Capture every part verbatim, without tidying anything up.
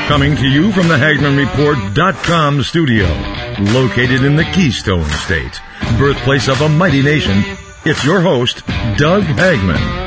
Coming to you from the Hagman Report dot com studio, located in the Keystone State, birthplace of a mighty nation, it's your host, Doug Hagman.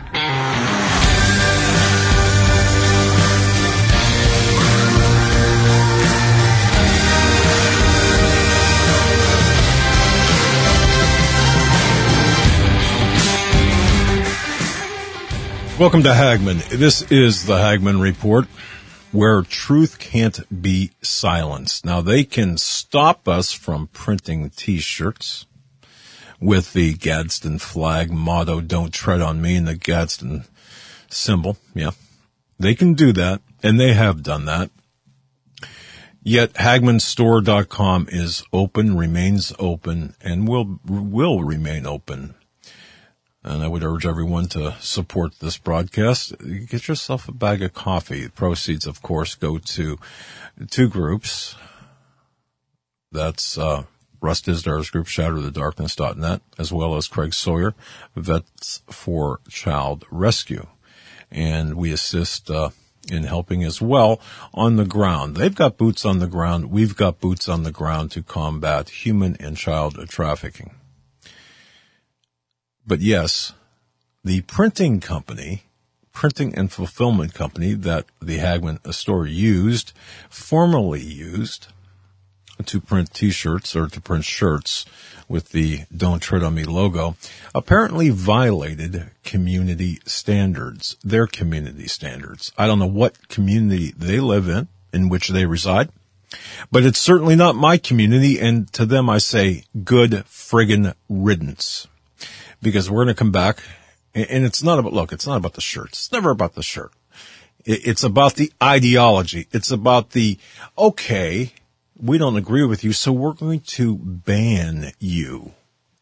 Welcome to Hagman. This is the Hagman Report, where truth can't be silenced. Now, they can stop us from printing T-shirts with the Gadsden flag motto, "Don't tread on me," and the Gadsden symbol. Yeah, they can do that, and they have done that. Yet Hagman Store dot com is open, remains open, and will will remain open. And I would urge everyone to support this broadcast. Get yourself a bag of coffee. The proceeds, of course, go to two groups. That's uh, Russ Dizdar group, shatter the darkness dot net, as well as Craig Sawyer, Vets for Child Rescue. And we assist uh, in helping as well on the ground. They've got boots on the ground. We've got boots on the ground to combat human and child trafficking. But yes, the printing company, printing and fulfillment company that the Hagman store used, formerly used to print T-shirts or to print shirts with the "Don't Tread on Me" logo, apparently violated community standards, their community standards. I don't know what community they live in, in which they reside, but it's certainly not my community, and to them I say, good friggin' riddance. Because we're going to come back, and it's not about, look, it's not about the shirt. It's never about the shirt. It's about the ideology. It's about the, okay, we don't agree with you, so we're going to ban you.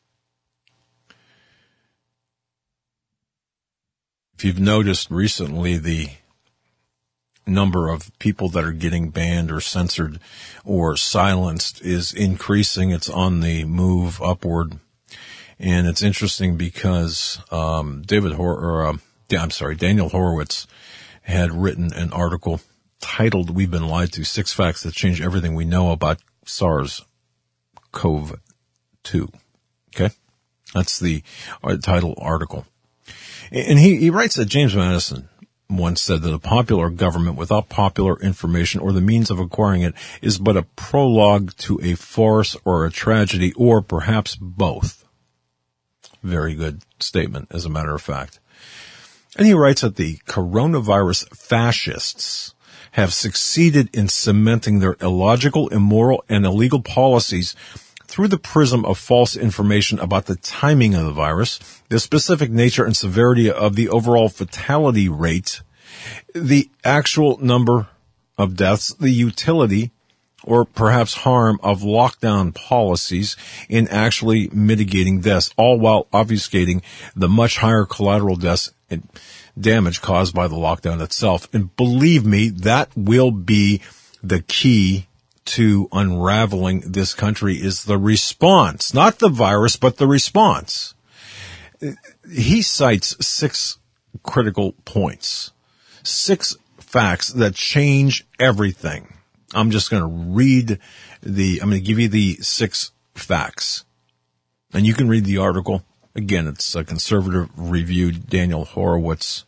If you've noticed recently, the number of people that are getting banned or censored or silenced is increasing. It's on the move upward. And it's interesting because um, David Hor- or uh, I'm sorry, Daniel Horowitz had written an article titled "We've Been Lied to: Six Facts That Change Everything We Know About SARS-C o V two." Okay, that's the uh, title article, and he, he writes that James Madison once said that a popular government without popular information or the means of acquiring it is but a prologue to a farce or a tragedy, or perhaps both. Very good statement, as a matter of fact. And he writes that the coronavirus fascists have succeeded in cementing their illogical, immoral, and illegal policies through the prism of false information about the timing of the virus, the specific nature and severity of the overall fatality rate, the actual number of deaths, the utility or perhaps harm of lockdown policies in actually mitigating deaths, all while obfuscating the much higher collateral deaths and damage caused by the lockdown itself. And believe me, that will be the key to unraveling this country, is the response, not the virus, but the response. He cites six critical points, six facts that change everything. I'm just going to read the, I'm going to give you the six facts. And you can read the article. Again, it's a conservative review, Daniel Horowitz.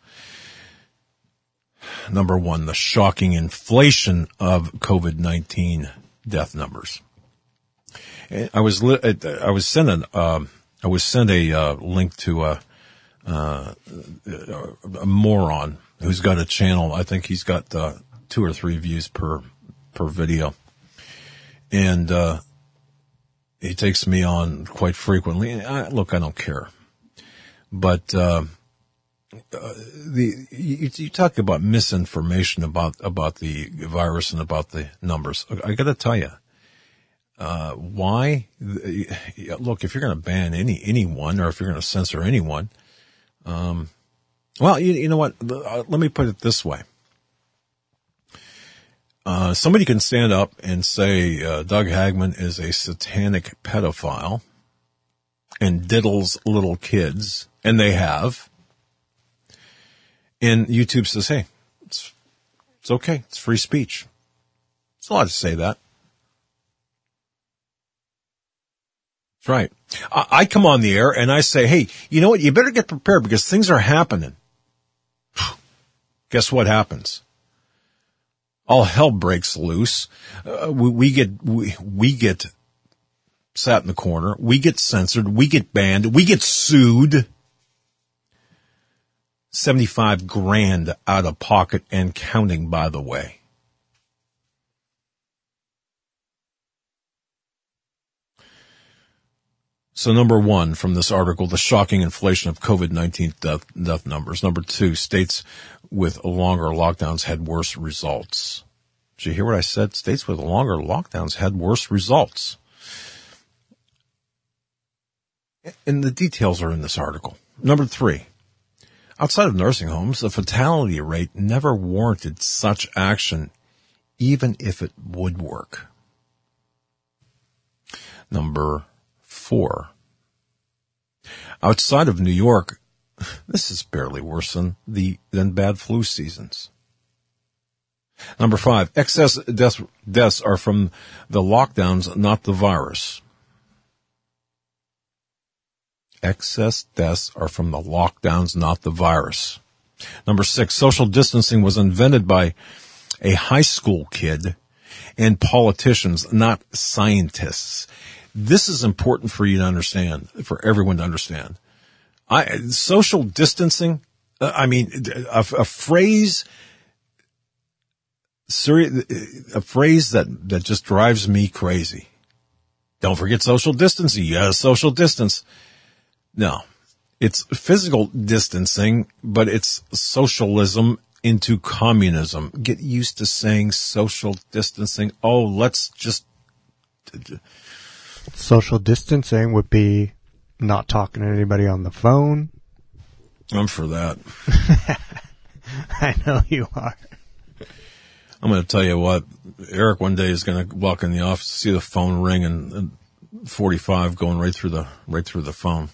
Number one, the shocking inflation of COVID nineteen death numbers. I was, I was sent an, uh, I was sent a uh, link to a, uh, a moron who's got a channel. I think he's got uh, two or three views per per video. And, uh, he takes me on quite frequently. I, look, I don't care. But, uh, uh the, you, you talk about misinformation about, about the virus and about the numbers. I gotta tell you, uh, why? Look, if you're gonna ban any, anyone, or if you're gonna censor anyone, um, well, you, you know what? Let me put it this way. Uh, somebody can stand up and say, uh, Doug Hagman is a satanic pedophile and diddles little kids, and they have. And YouTube says, hey, it's It's okay. It's free speech. It's allowed to say that. That's right. I, I come on the air and I say, hey, you know what? You better get prepared because things are happening. Guess what happens? All hell breaks loose. Uh, we, we get, we, we get sat in the corner. We get censored. We get banned. We get sued. seventy-five grand out of pocket and counting, by the way. So number one from this article, the shocking inflation of COVID nineteen death, death numbers. Number two, states with longer lockdowns had worse results. Did you hear what I said? States with longer lockdowns had worse results. And the details are in this article. Number three, outside of nursing homes, the fatality rate never warranted such action, even if it would work. Number four, outside of New York, this is barely worse than the than bad flu seasons. Number five, excess deaths, deaths are from the lockdowns, not the virus. Excess deaths are from the lockdowns, not the virus. Number six, social distancing was invented by a high school kid and politicians, not scientists. This is important for you to understand, for everyone to understand. I, social distancing, I mean, a, a phrase, a phrase that, that just drives me crazy. Don't forget social distancing. You gotta social distance. No, it's physical distancing, but it's socialism into communism. Get used to saying social distancing. Oh, let's just... Social distancing would be not talking to anybody on the phone. I'm for that. I know you are. I'm going to tell you what, Eric one day is going to walk in the office, see the phone ring, and, and forty-five going right through the right through the phone.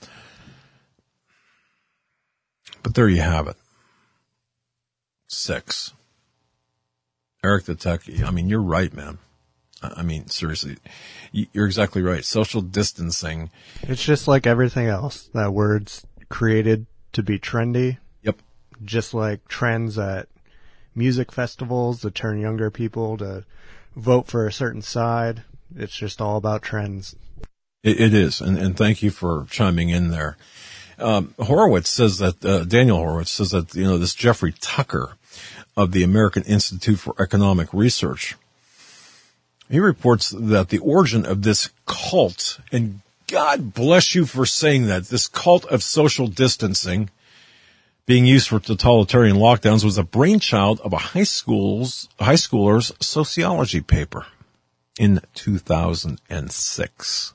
But there you have it. Six. Eric the Techie. I mean, you're right, man. I mean, seriously, you're exactly right. Social distancing. It's just like everything else. That word's created to be trendy. Yep. Just like trends at music festivals that turn younger people to vote for a certain side. It's just all about trends. It, it is. And, and thank you for chiming in there. Um, Horowitz says that, uh, Daniel Horowitz says that, you know, this Jeffrey Tucker of the American Institute for Economic Research, he reports that the origin of this cult, and God bless you for saying that, this cult of social distancing being used for totalitarian lockdowns was a brainchild of a high school's, high schooler's sociology paper in two thousand six.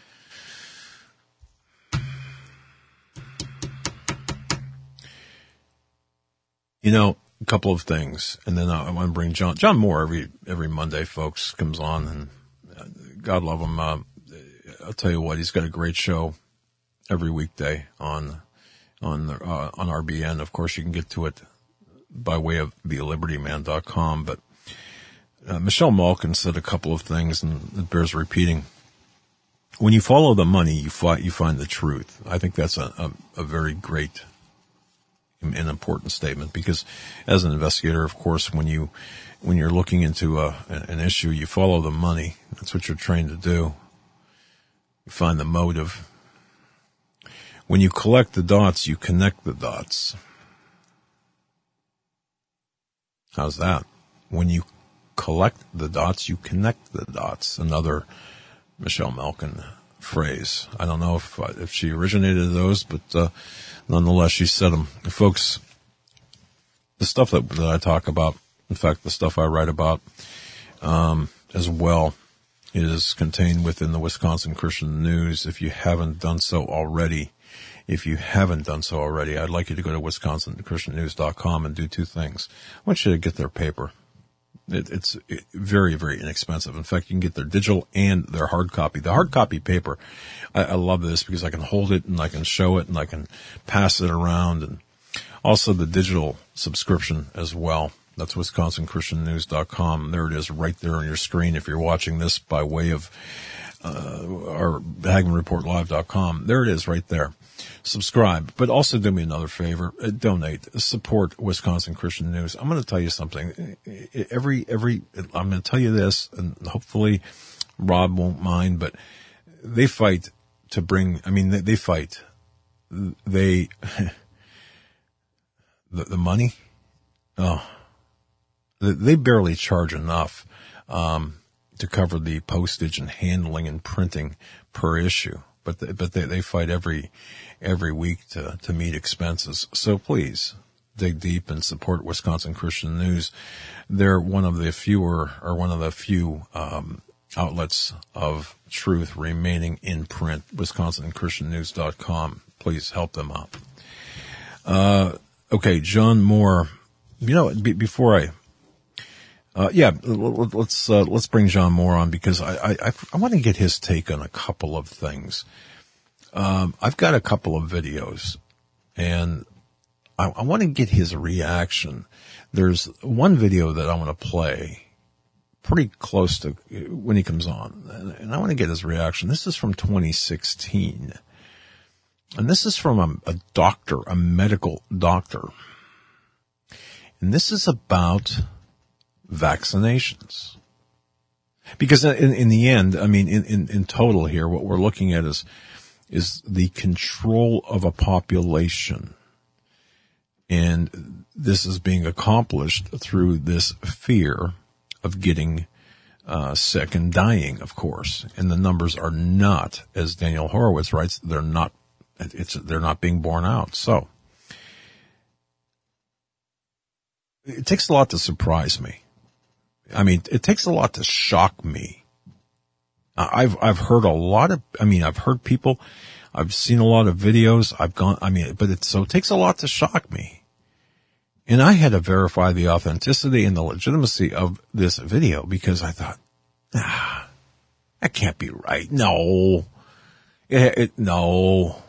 You know, a couple of things, and then I want to bring John, John Moore every, every Monday, folks, comes on, and uh, God love him. Uh, I'll tell you what, he's got a great show every weekday on, on, uh, on R B N. Of course, you can get to it by way of the liberty man dot com, but, uh, Michelle Malkin said a couple of things, and it bears repeating. When you follow the money, you find, you find the truth. I think that's a, a, a very great, an important statement, because as an investigator, of course, when you, when you're looking into a, an issue, you follow the money. That's what you're trained to do. You find the motive. When you collect the dots, you connect the dots. How's that? When you collect the dots, you connect the dots. Another Michelle Malkin phrase. I don't know if, if she originated those, but, uh, nonetheless, she said them. Folks, the stuff that, that I talk about, in fact, the stuff I write about, um, as well, is contained within the Wisconsin Christian News. If you haven't done so already, if you haven't done so already, I'd like you to go to wisconsin christian news dot com and do two things. I want you to get their paper. It, it's very, very inexpensive. In fact, you can get their digital and their hard copy. The hard copy paper, I, I love this because I can hold it and I can show it and I can pass it around, and also the digital subscription as well. That's Wisconsin Christian News dot com. There it is right there on your screen if you're watching this by way of uh, our Hagman Report Live dot com. There it is right there. Subscribe, but also do me another favor. Uh, donate. Support Wisconsin Christian News. I'm going to tell you something. Every, every, I'm going to tell you this, and hopefully Rob won't mind, but they fight to bring, I mean, they, they fight. They, the, the money, oh, they barely charge enough, um, to cover the postage and handling and printing per issue. But they, but they, they fight every, every week to, to meet expenses. So please dig deep and support Wisconsin Christian News. They're one of the fewer, or one of the few, um, outlets of truth remaining in print. Wisconsin Christian News dot com. Please help them out. Uh, okay. John Moore, you know, be, before I, Uh, yeah, let's, uh, let's bring John Moore on because I, I, I want to get his take on a couple of things. Um, I've got a couple of videos and I, I want to get his reaction. There's one video that I want to play pretty close to when he comes on and, and I want to get his reaction. This is from twenty sixteen and this is from a, a doctor, a medical doctor. And this is about vaccinations. Because in, in the end, I mean, in, in, in total here, what we're looking at is, is the control of a population. And this is being accomplished through this fear of getting, uh, sick and dying, of course. And the numbers are not, as Daniel Horowitz writes, they're not, it's, they're not being borne out. So, it takes a lot to surprise me. I mean, it takes a lot to shock me. I've, I've heard a lot of, I mean, I've heard people, I've seen a lot of videos, I've gone, I mean, but it, so it takes a lot to shock me. And I had to verify the authenticity and the legitimacy of this video because I thought, ah, that can't be right. No. It, it no.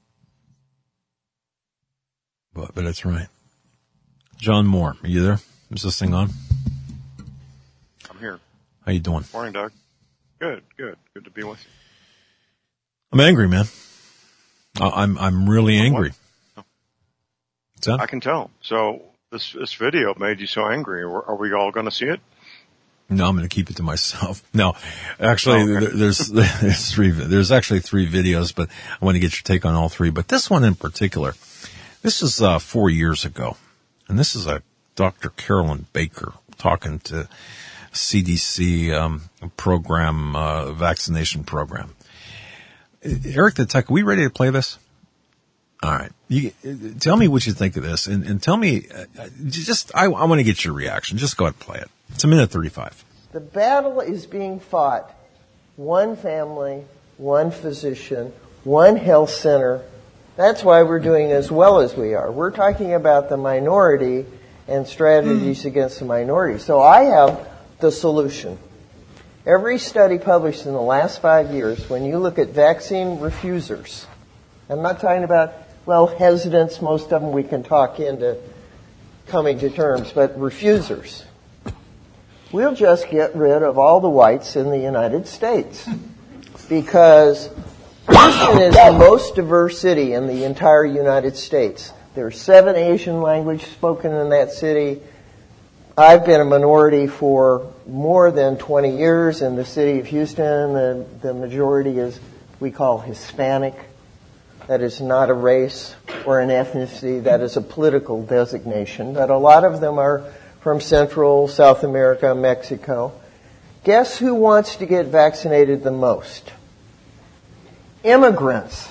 But, but it's right. John Moore, are you there? Is this thing on? I'm here. How you doing? Morning, Doug. Good, good. Good to be with you. I'm angry, man. I'm I'm really angry. What's that? I can tell. So this this video made you so angry. Are we all going to see it? No, I'm going to keep it to myself. No, actually, oh, okay. there's there's three. There's actually three videos, but I want to get your take on all three. But this one in particular, this is uh, four years ago, and this is a Doctor Carolyn Baker talking to C D C um, program, uh, vaccination program. Eric the Tech, are we ready to play this? All right. You, tell me what you think of this, and, and tell me, uh, just, I, I want to get your reaction. Just go ahead and play it. It's a minute thirty-five. The battle is being fought. One family, one physician, one health center. That's why we're doing as well as we are. We're talking about the minority and strategies mm. against the minority. So I have the solution. Every study published in the last five years, when you look at vaccine refusers, I'm not talking about, well, hesitants, most of them we can talk into coming to terms, but refusers. We'll just get rid of all the whites in the United States because Houston is the most diverse city in the entire United States. There are seven Asian languages spoken in that city. I've been a minority for more than twenty years in the city of Houston. The, the majority is, we call Hispanic. That is not a race or an ethnicity. That is a political designation. But a lot of them are from Central, South America, Mexico. Guess who wants to get vaccinated the most? Immigrants.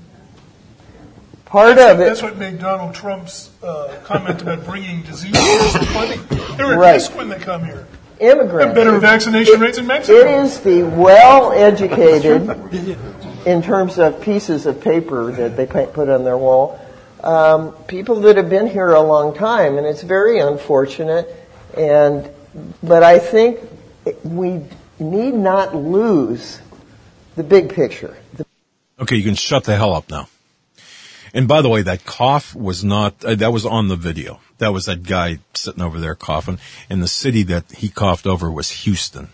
Part that's, of it. That's what made Donald Trump's uh, comment about bringing disease here so funny. They're at right. risk when they come here. Immigrants. Have better vaccination it, rates in Mexico. It is the well-educated, in terms of pieces of paper that they put on their wall, um, people that have been here a long time, and it's very unfortunate. And but I think we need not lose the big picture. The Okay, you can shut the hell up now. And by the way, that cough was not, uh, that was on the video. That was that guy sitting over there coughing. And the city that he coughed over was Houston.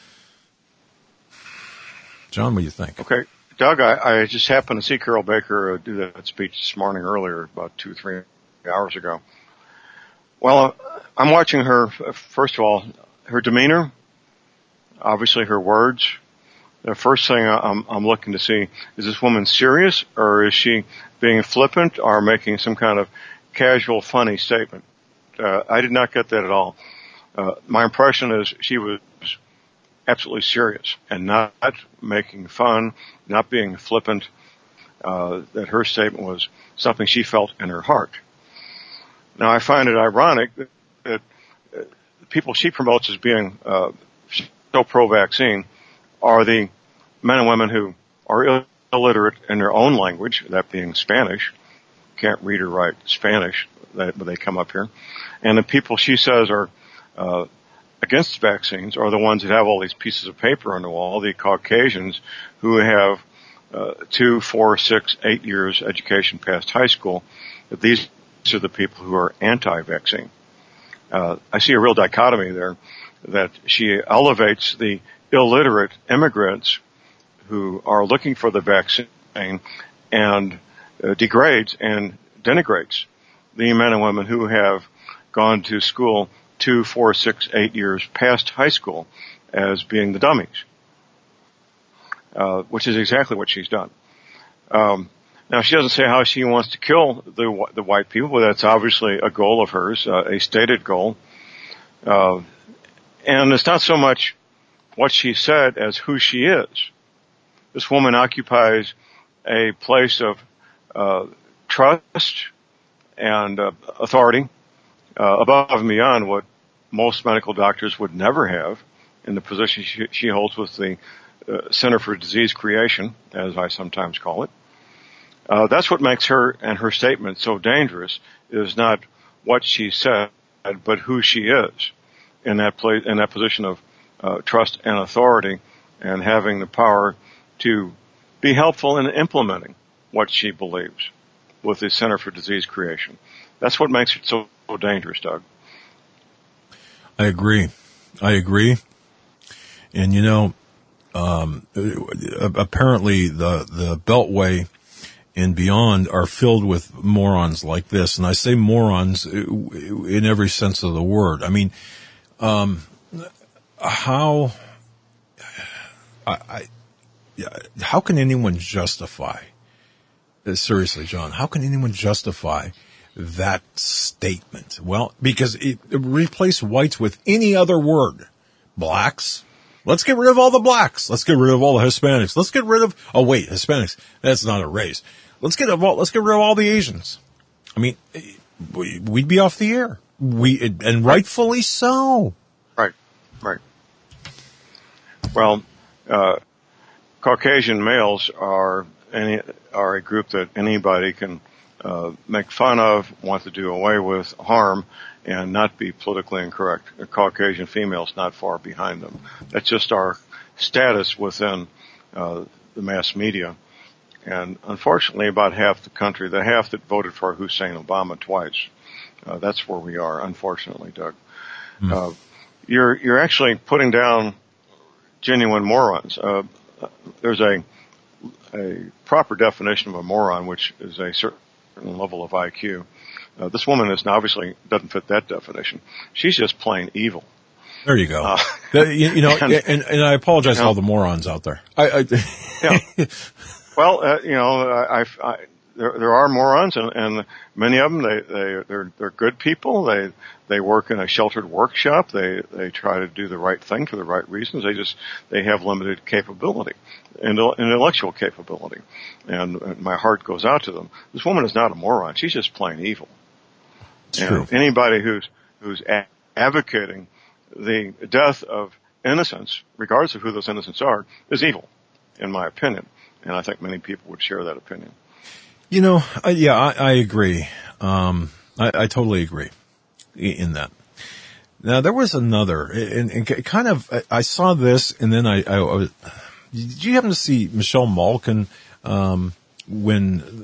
John, what do you think? Okay. Doug, I, I just happened to see Carol Baker uh, do that speech this morning earlier, about two, three hours ago. Well, uh, I'm watching her, first of all, her demeanor, obviously her words. The first thing I'm, I'm looking to see, is this woman serious, or is she being flippant or making some kind of casual, funny statement? Uh, I did not get that at all. Uh, my impression is she was absolutely serious and not making fun, not being flippant, uh, that her statement was something she felt in her heart. Now, I find it ironic that, that uh, people she promotes as being uh, so pro-vaccine are the men and women who are Ill- illiterate in their own language, that being Spanish, can't read or write Spanish when they come up here, and the people she says are uh, against vaccines are the ones that have all these pieces of paper on the wall, the Caucasians who have uh, two, four, six, eight years education past high school. These are the people who are anti-vaccine. Uh, I see a real dichotomy there, that she elevates the illiterate immigrants who are looking for the vaccine and uh, degrades and denigrates the men and women who have gone to school two, four, six, eight years past high school as being the dummies, uh, which is exactly what she's done. Um, now, she doesn't say how she wants to kill the the white people, but that's obviously a goal of hers, uh, a stated goal. Uh, and it's not so much what she said as who she is. This woman occupies a place of uh, trust and uh, authority uh, above and beyond what most medical doctors would never have in the position she, she holds with the uh, Center for Disease Creation, as I sometimes call it. Uh, that's what makes her and her statement so dangerous, is not what she said, but who she is in that place, in that position of uh, trust and authority, and having the power to be helpful in implementing what she believes with the Center for Disease Creation. That's what makes it so, so dangerous, Doug. I agree. I agree. And you know, um, apparently the, the Beltway and beyond are filled with morons like this. And I say morons in every sense of the word. I mean, um, how, I, I, how can anyone justify, seriously, John, how can anyone justify that statement? Well, because it, replace whites with any other word. Blacks. Let's get rid of all the blacks. Let's get rid of all the Hispanics. Let's get rid of, oh wait, Hispanics. That's not a race. Let's get, let's get rid of all the Asians. I mean, we'd be off the air. We, and rightfully so. Right, right. Well, uh, Caucasian males are any, are a group that anybody can Uh, make fun of, want to do away with, harm, and not be politically incorrect. A Caucasian female's not far behind them. That's just our status within uh, the mass media. And unfortunately, about half the country, the half that voted for Hussein Obama twice, uh, that's where we are, unfortunately, Doug. Mm. Uh, you're, you're actually putting down genuine morons. Uh, there's a, a proper definition of a moron, which is a certain level of I Q. Uh, this woman is obviously doesn't fit that definition. She's just plain evil. There you go. Uh, the, you, you know, and, and, and I apologize to all the morons out there. I, I yeah. Well, uh, you know, I, I, there, there are morons, and, and many of them they they they're they're good people. They they work in a sheltered workshop. They they try to do the right thing for the right reasons. They just they have limited capability, and intellectual capability, and, and my heart goes out to them. This woman is not a moron. She's just plain evil. It's and true. Anybody who's who's a- advocating the death of innocents, regardless of who those innocents are, is evil, in my opinion. And I think many people would share that opinion. You know, I, yeah, I, I agree. Um, I, I totally agree in that. Now, there was another, and, and kind of, I saw this, and then I, I, I did you happen to see Michelle Malkin, um, when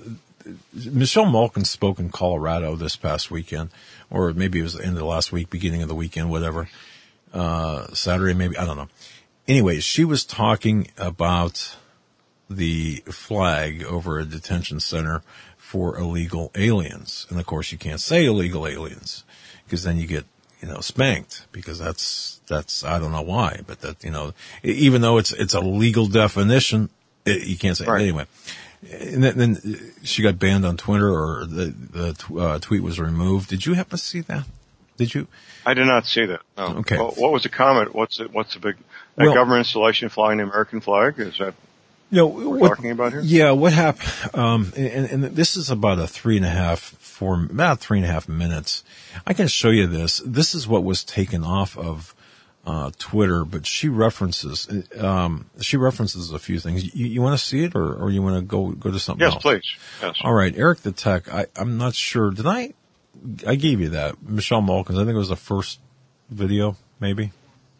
Michelle Malkin spoke in Colorado this past weekend, or maybe it was the end of the last week, beginning of the weekend, whatever. Uh, Saturday, maybe, I don't know. Anyway, she was talking about the flag over a detention center for illegal aliens. And of course you can't say illegal aliens because then you get, you know, spanked because that's, that's, I don't know why, but that, you know, even though it's, it's a legal definition, it, you can't say right. it anyway. And then, then she got banned on Twitter, or the, the uh, tweet was removed. Did you happen to see that? Did you? I did not see that. No. Okay. Well, what was the comment? What's it, what's the big, a Well, government installation flying the American flag? Is that you know, what we're what, talking about here? Yeah, what happened, um, and, and this is about a three and a half, four, about three and a half minutes. I can show you this. This is what was taken off of, uh, Twitter, but she references, um, she references a few things. You, you want to see it, or, or you want to go, go to something Yes, else? please. Yes. All right. Eric the Tech, I, I'm not sure. Did I, I gave you that. Michelle Malkin, I think it was the first video, maybe.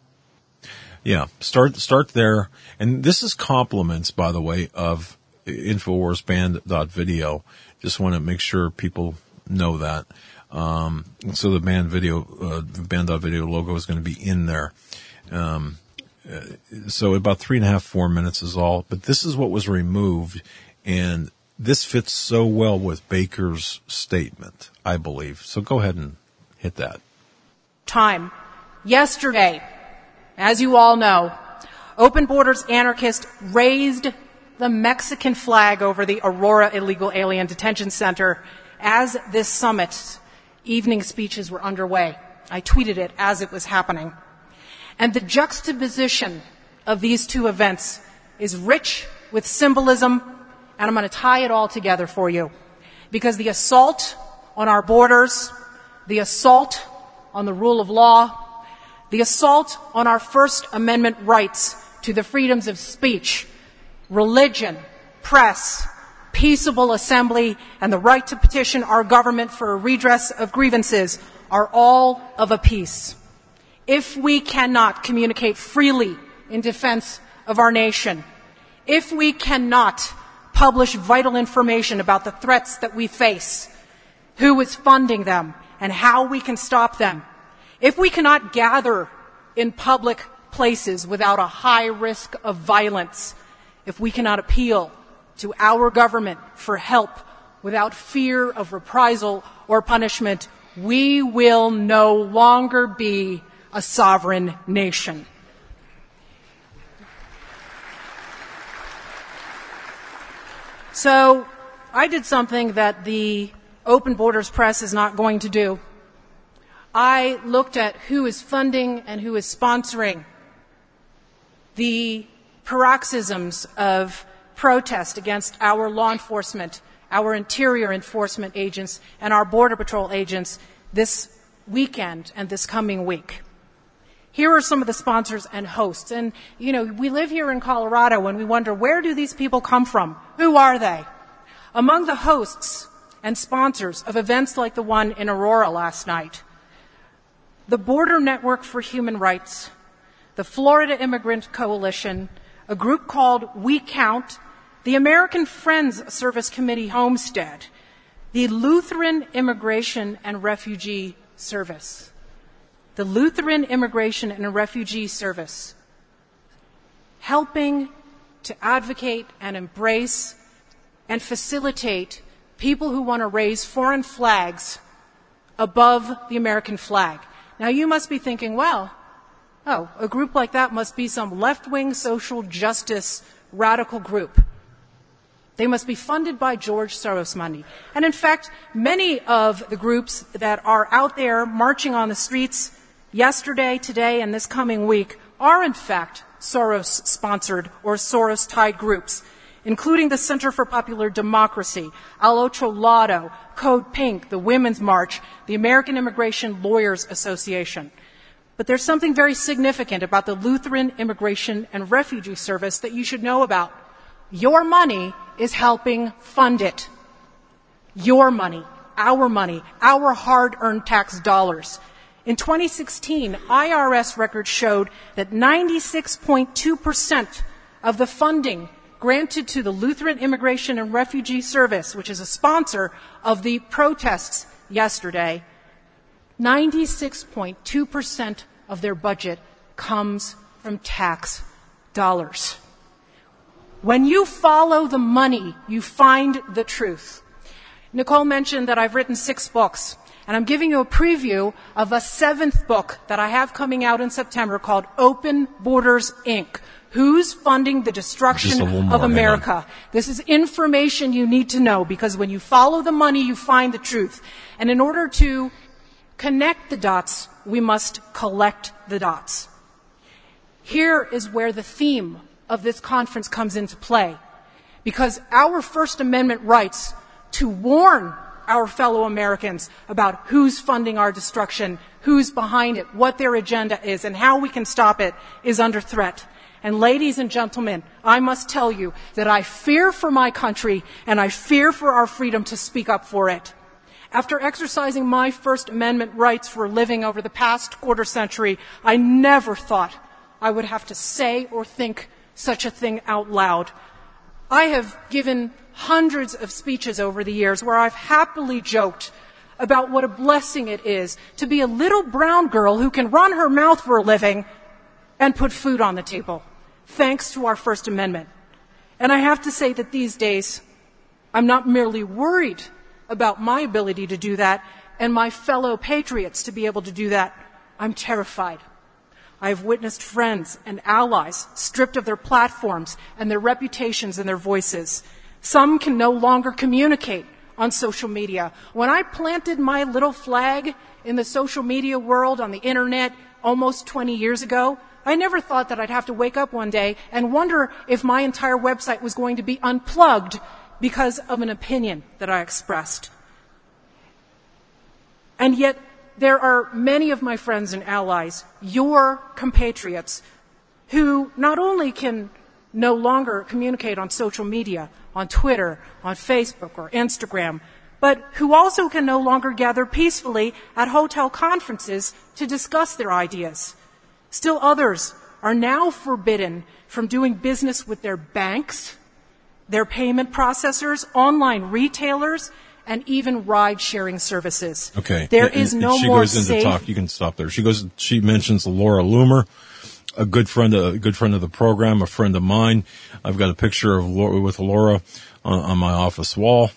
Yeah, start start there. And this is compliments, by the way, of Infowars Band.video. Just want to make sure people know that. Um, so the band video, uh, the Band.video logo is going to be in there. Um, uh, so about three and a half, four minutes is all. But this is what was removed. And this fits so well with Baker's statement, I believe. So go ahead and hit that. Time. Yesterday, as you all know, Open Borders anarchists raised the Mexican flag over the Aurora Illegal Alien Detention Center as this summit's evening speeches were underway. I tweeted it as it was happening. And the juxtaposition of these two events is rich with symbolism, and I'm going to tie it all together for you. Because the assault on our borders, the assault on the rule of law, the assault on our First Amendment rights to the freedoms of speech, religion, press, peaceable assembly, and the right to petition our government for a redress of grievances are all of a piece. If we cannot communicate freely in defense of our nation, if we cannot publish vital information about the threats that we face, who is funding them, and how we can stop them, if we cannot gather in public places without a high risk of violence, if we cannot appeal to our government for help without fear of reprisal or punishment, we will no longer be a sovereign nation. So I did something that the Open Borders Press is not going to do. I looked at who is funding and who is sponsoring the paroxysms of protest against our law enforcement, our interior enforcement agents, and our Border Patrol agents this weekend and this coming week. Here are some of the sponsors and hosts. And, you know, we live here in Colorado and we wonder, where do these people come from? Who are they? Among the hosts and sponsors of events like the one in Aurora last night, the Border Network for Human Rights, the Florida Immigrant Coalition, a group called We Count, the American Friends Service Committee Homestead, the Lutheran Immigration and Refugee Service, the Lutheran Immigration and Refugee Service, helping to advocate and embrace and facilitate people who want to raise foreign flags above the American flag. Now, you must be thinking, well, oh, a group like that must be some left-wing social justice radical group. They must be funded by George Soros money. And in fact, many of the groups that are out there marching on the streets yesterday, today, and this coming week are in fact Soros-sponsored or Soros-tied groups, including the Center for Popular Democracy, Al Otro Lado, Code Pink, the Women's March, the American Immigration Lawyers Association. But there's something very significant about the Lutheran Immigration and Refugee Service that you should know about. Your money is helping fund it. Your money, our money, our hard-earned tax dollars. In twenty sixteen, I R S records showed that ninety-six point two percent of the funding granted to the Lutheran Immigration and Refugee Service, which is a sponsor of the protests yesterday, ninety-six point two percent of their budget comes from tax dollars. When you follow the money, you find the truth. Nicole mentioned that I've written six books, and I'm giving you a preview of a seventh book that I have coming out in September called Open Borders, Incorporated. Who's funding the destruction of America? This is information you need to know, because when you follow the money, you find the truth. And in order to connect the dots, we must collect the dots. Here is where the theme of this conference comes into play, because our First Amendment rights to warn our fellow Americans about who's funding our destruction, who's behind it, what their agenda is, and how we can stop it is under threat. And ladies and gentlemen, I must tell you that I fear for my country and I fear for our freedom to speak up for it. After exercising my First Amendment rights for a living over the past quarter century, I never thought I would have to say or think such a thing out loud. I have given hundreds of speeches over the years where I've happily joked about what a blessing it is to be a little brown girl who can run her mouth for a living and put food on the table, thanks to our First Amendment. And I have to say that these days, I'm not merely worried about my ability to do that and my fellow patriots to be able to do that. I'm terrified. I have witnessed friends and allies stripped of their platforms and their reputations and their voices. Some can no longer communicate on social media. When I planted my little flag in the social media world on the internet almost twenty years ago, I never thought that I'd have to wake up one day and wonder if my entire website was going to be unplugged because of an opinion that I expressed. And yet, there are many of my friends and allies, your compatriots, who not only can no longer communicate on social media, on Twitter, on Facebook or Instagram, but who also can no longer gather peacefully at hotel conferences to discuss their ideas. Still others are now forbidden from doing business with their banks, their payment processors, online retailers, and even ride-sharing services. Okay. There and, is and no she more goes into safe... talk. You can stop there. She goes. She mentions Laura Loomer, a good friend, a good friend of the program, a friend of mine. I've got a picture of Laura, with Laura on, on my office wall.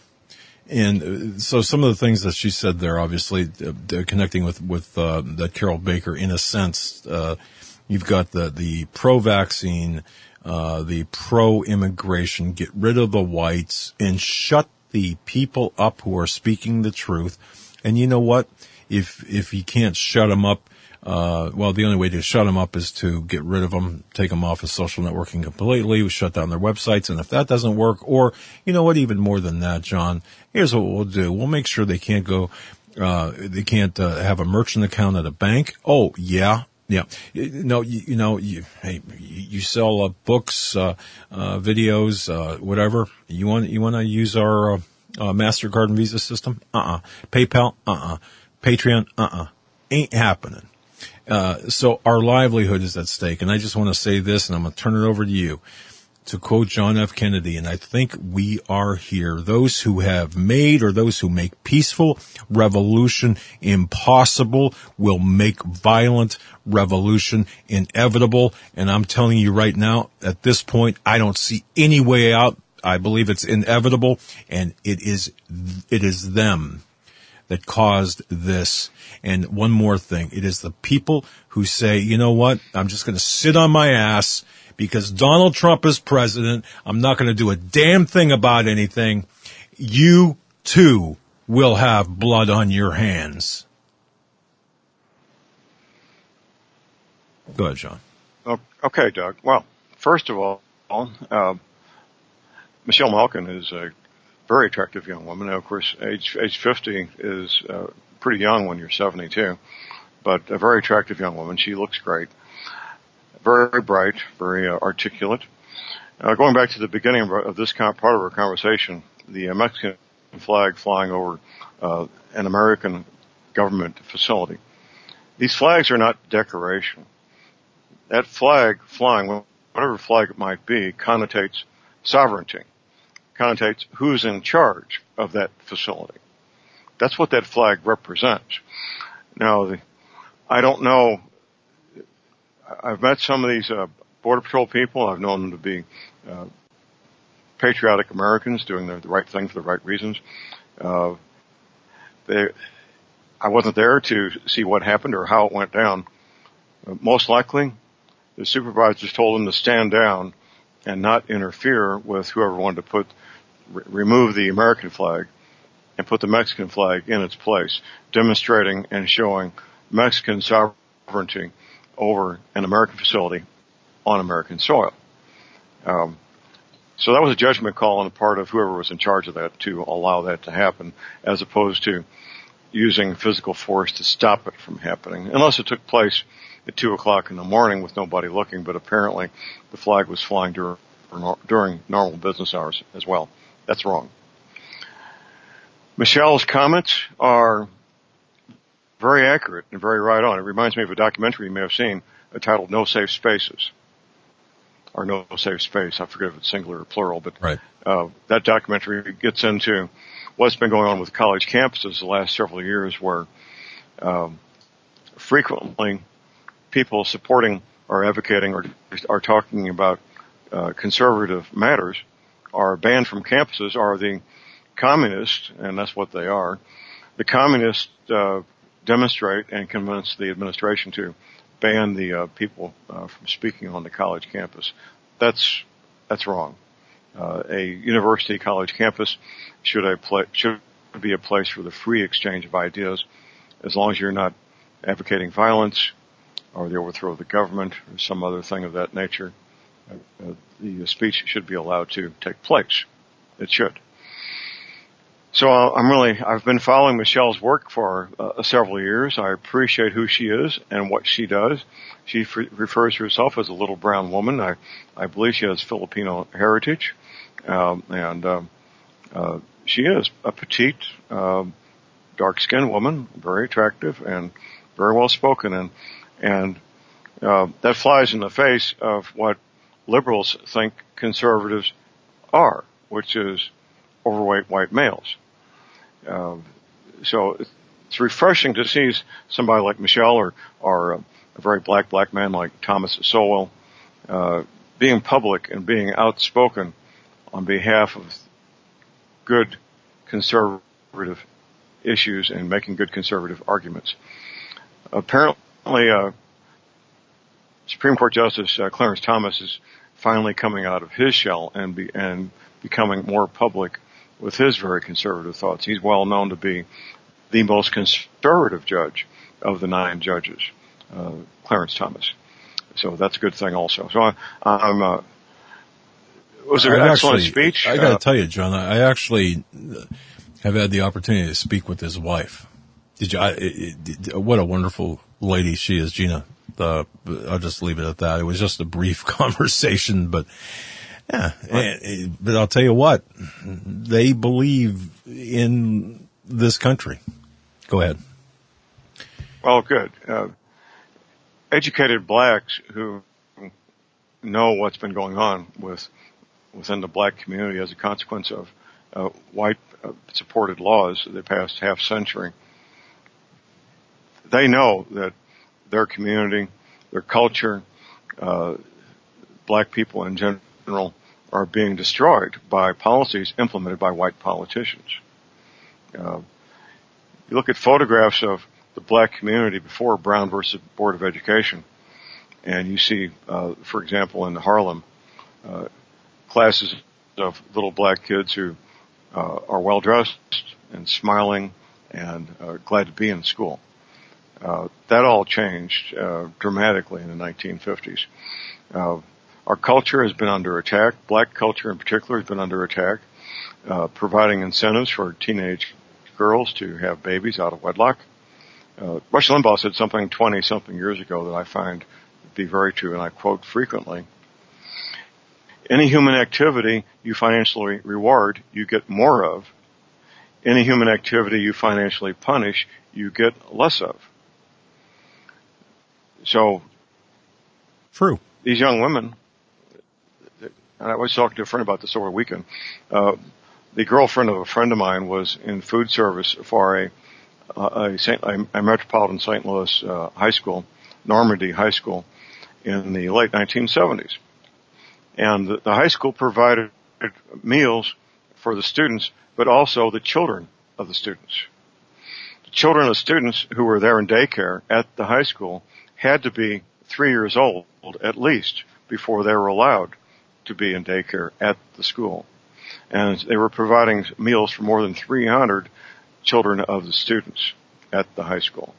And so some of the things that she said there, obviously, uh, connecting with, with, uh, that Carol Baker, in a sense, uh, you've got the, the pro-vaccine, uh, the pro-immigration, get rid of the whites and shut the people up who are speaking the truth. And you know what? If, if you can't shut them up, Uh, well, the only way to shut them up is to get rid of them, take them off of social networking completely, shut down their websites. And if that doesn't work, or, you know what, even more than that, John, here's what we'll do. We'll make sure they can't go, uh, they can't, uh, have a merchant account at a bank. Oh, yeah. Yeah. No, you, you know, you, hey, you sell, uh, books, uh, uh, videos, uh, whatever. You want, you want to use our, uh, uh, MasterCard and Visa system? Uh-uh. PayPal? Uh-uh. Patreon? Uh-uh. Ain't happening. Uh, so our livelihood is at stake. And I just want to say this, and I'm going to turn it over to you. To quote John F. Kennedy, and I think we are here, those who have made or those who make peaceful revolution impossible will make violent revolution inevitable. And I'm telling you right now, at this point, I don't see any way out. I believe it's inevitable, and it is, it is them that caused this. And one more thing, it is the people who say, you know what, I'm just going to sit on my ass because Donald Trump is president. I'm not going to do a damn thing about anything. You, too, will have blood on your hands. Go ahead, John. Okay, Doug. Well, first of all, uh, Michelle Malkin is a very attractive young woman. Now, of course, age age fifty is uh, pretty young when you're seventy-two, but a very attractive young woman. She looks great, very bright, very uh, articulate. Uh, going back to the beginning of this part of our conversation, the uh, Mexican flag flying over uh, an American government facility. These flags are not decoration. That flag flying, whatever flag it might be, connotates sovereignty, connotates who's in charge of that facility. That's what that flag represents. Now, the, I don't know. I've met some of these uh, Border Patrol people. I've known them to be uh, patriotic Americans doing the, the right thing for the right reasons. Uh, they, I wasn't there to see what happened or how it went down. Uh, most likely, the supervisors told them to stand down and not interfere with whoever wanted to put re- remove the American flag and put the Mexican flag in its place, demonstrating and showing Mexican sovereignty over an American facility on American soil. Um, so that was a judgment call on the part of whoever was in charge of that to allow that to happen, as opposed to using physical force to stop it from happening, unless it took place at two o'clock in the morning with nobody looking, but apparently the flag was flying during, during normal business hours as well. That's wrong. Michelle's comments are very accurate and very right on. It reminds me of a documentary you may have seen titled No Safe Spaces, or No Safe Space. I forget if it's singular or plural, but right. uh, that documentary gets into what's been going on with college campuses the last several years, where um, frequently people supporting or advocating or are talking about uh, conservative matters are banned from campuses, are the communists, and that's what they are. The communists uh, demonstrate and convince the administration to ban the uh, people uh, from speaking on the college campus. That's that's wrong. Uh, a university college campus should a pla- should be a place for the free exchange of ideas, as long as you're not advocating violence or the overthrow of the government or some other thing of that nature. Uh, the speech should be allowed to take place. It should. So I'm really, I've been following Michelle's work for uh, several years. I appreciate who she is and what she does. She f- refers to herself as a little brown woman. I, I believe she has Filipino heritage. Um, and, um, uh, she is a petite, um, dark-skinned woman, very attractive and very well spoken. And, and, uh, that flies in the face of what liberals think conservatives are, which is overweight white males. Uh, so it's refreshing to see somebody like Michelle or, or a, a very black, black man like Thomas Sowell, uh, being public and being outspoken on behalf of good conservative issues and making good conservative arguments. Apparently, uh, Supreme Court Justice uh, Clarence Thomas is finally coming out of his shell and be, and becoming more public with his very conservative thoughts. He's well known to be the most conservative judge of the nine judges, uh, Clarence Thomas. So that's a good thing also. So I, I'm, uh, it was an I excellent actually, speech. I gotta uh, tell you, John, I actually have had the opportunity to speak with his wife. Did you, I, it, it, what a wonderful lady she is, Gina. Uh, I'll just leave it at that. It was just a brief conversation, but yeah, right. But I'll tell you what, they believe in this country. Go ahead. Well, good. Uh, educated blacks who know what's been going on with within the black community as a consequence of uh, white uh, supported laws of the past half century, they know that their community, their culture, uh, black people in general, are being destroyed by policies implemented by white politicians. Uh, you look at photographs of the black community before Brown versus Board of Education, and you see, uh, for example, in Harlem, uh, classes of little black kids who uh, are well dressed and smiling and uh, glad to be in school. Uh, that all changed uh, dramatically in the nineteen fifties. Uh, our culture has been under attack. Black culture in particular has been under attack, uh, providing incentives for teenage girls to have babies out of wedlock. Uh, Rush Limbaugh said something twenty-something years ago that I find to be very true, and I quote frequently. Any human activity you financially reward, you get more of. Any human activity you financially punish, you get less of. So, true. These young women, I was talking to a friend about this over the weekend. Uh, the girlfriend of a friend of mine was in food service for a a, Saint, a, a metropolitan Saint Louis uh, high school, Normandy High School, in the late nineteen seventies. And the, the high school provided meals for the students, but also the children of the students. The children of the students who were there in daycare at the high school had to be three years old at least before they were allowed to be in daycare at the school. And they were providing meals for more than three hundred children of the students at the high school.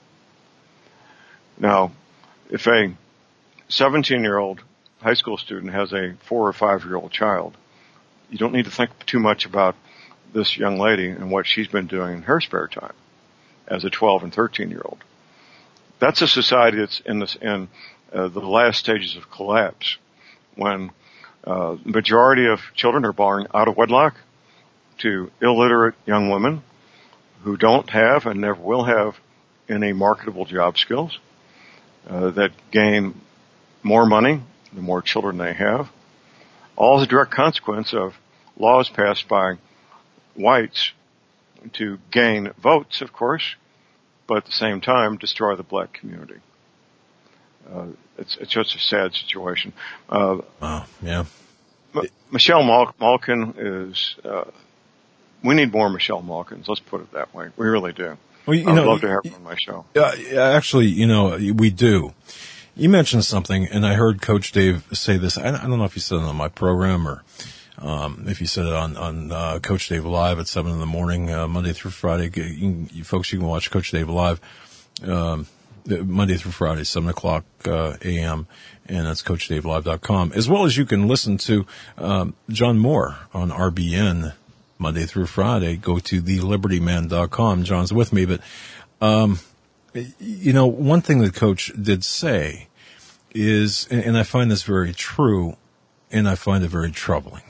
Now, if a seventeen-year-old high school student has a four or five-year-old child, you don't need to think too much about this young lady and what she's been doing in her spare time as a twelve and thirteen-year-old. That's a society that's in, this, in uh, the last stages of collapse, when uh, the majority of children are born out of wedlock to illiterate young women who don't have and never will have any marketable job skills, uh, that gain more money the more children they have, all as a direct consequence of laws passed by whites to gain votes, of course, but at the same time destroy the black community. Uh, it's, it's just a sad situation. Uh, wow, yeah. M- Michelle Mal- Malkin is, uh, we need more Michelle Malkins, let's put it that way. We really do. Well, you I would know, love to have her on my show. Uh, actually, you know, we do. You mentioned something, and I heard Coach Dave say this. I don't know if he said it on my program or um, if he said it on, on uh, Coach Dave Live at seven in the morning, uh, Monday through Friday. You, can, you folks, you can watch Coach Dave Live um, Monday through Friday, seven o'clock uh, a m, and that's coach dave live dot com. As well as you can listen to um, John Moore on R B N Monday through Friday. Go to the liberty man dot com. John's with me, but um, you know, one thing that Coach did say is, and I find this very true, and I find it very troubling.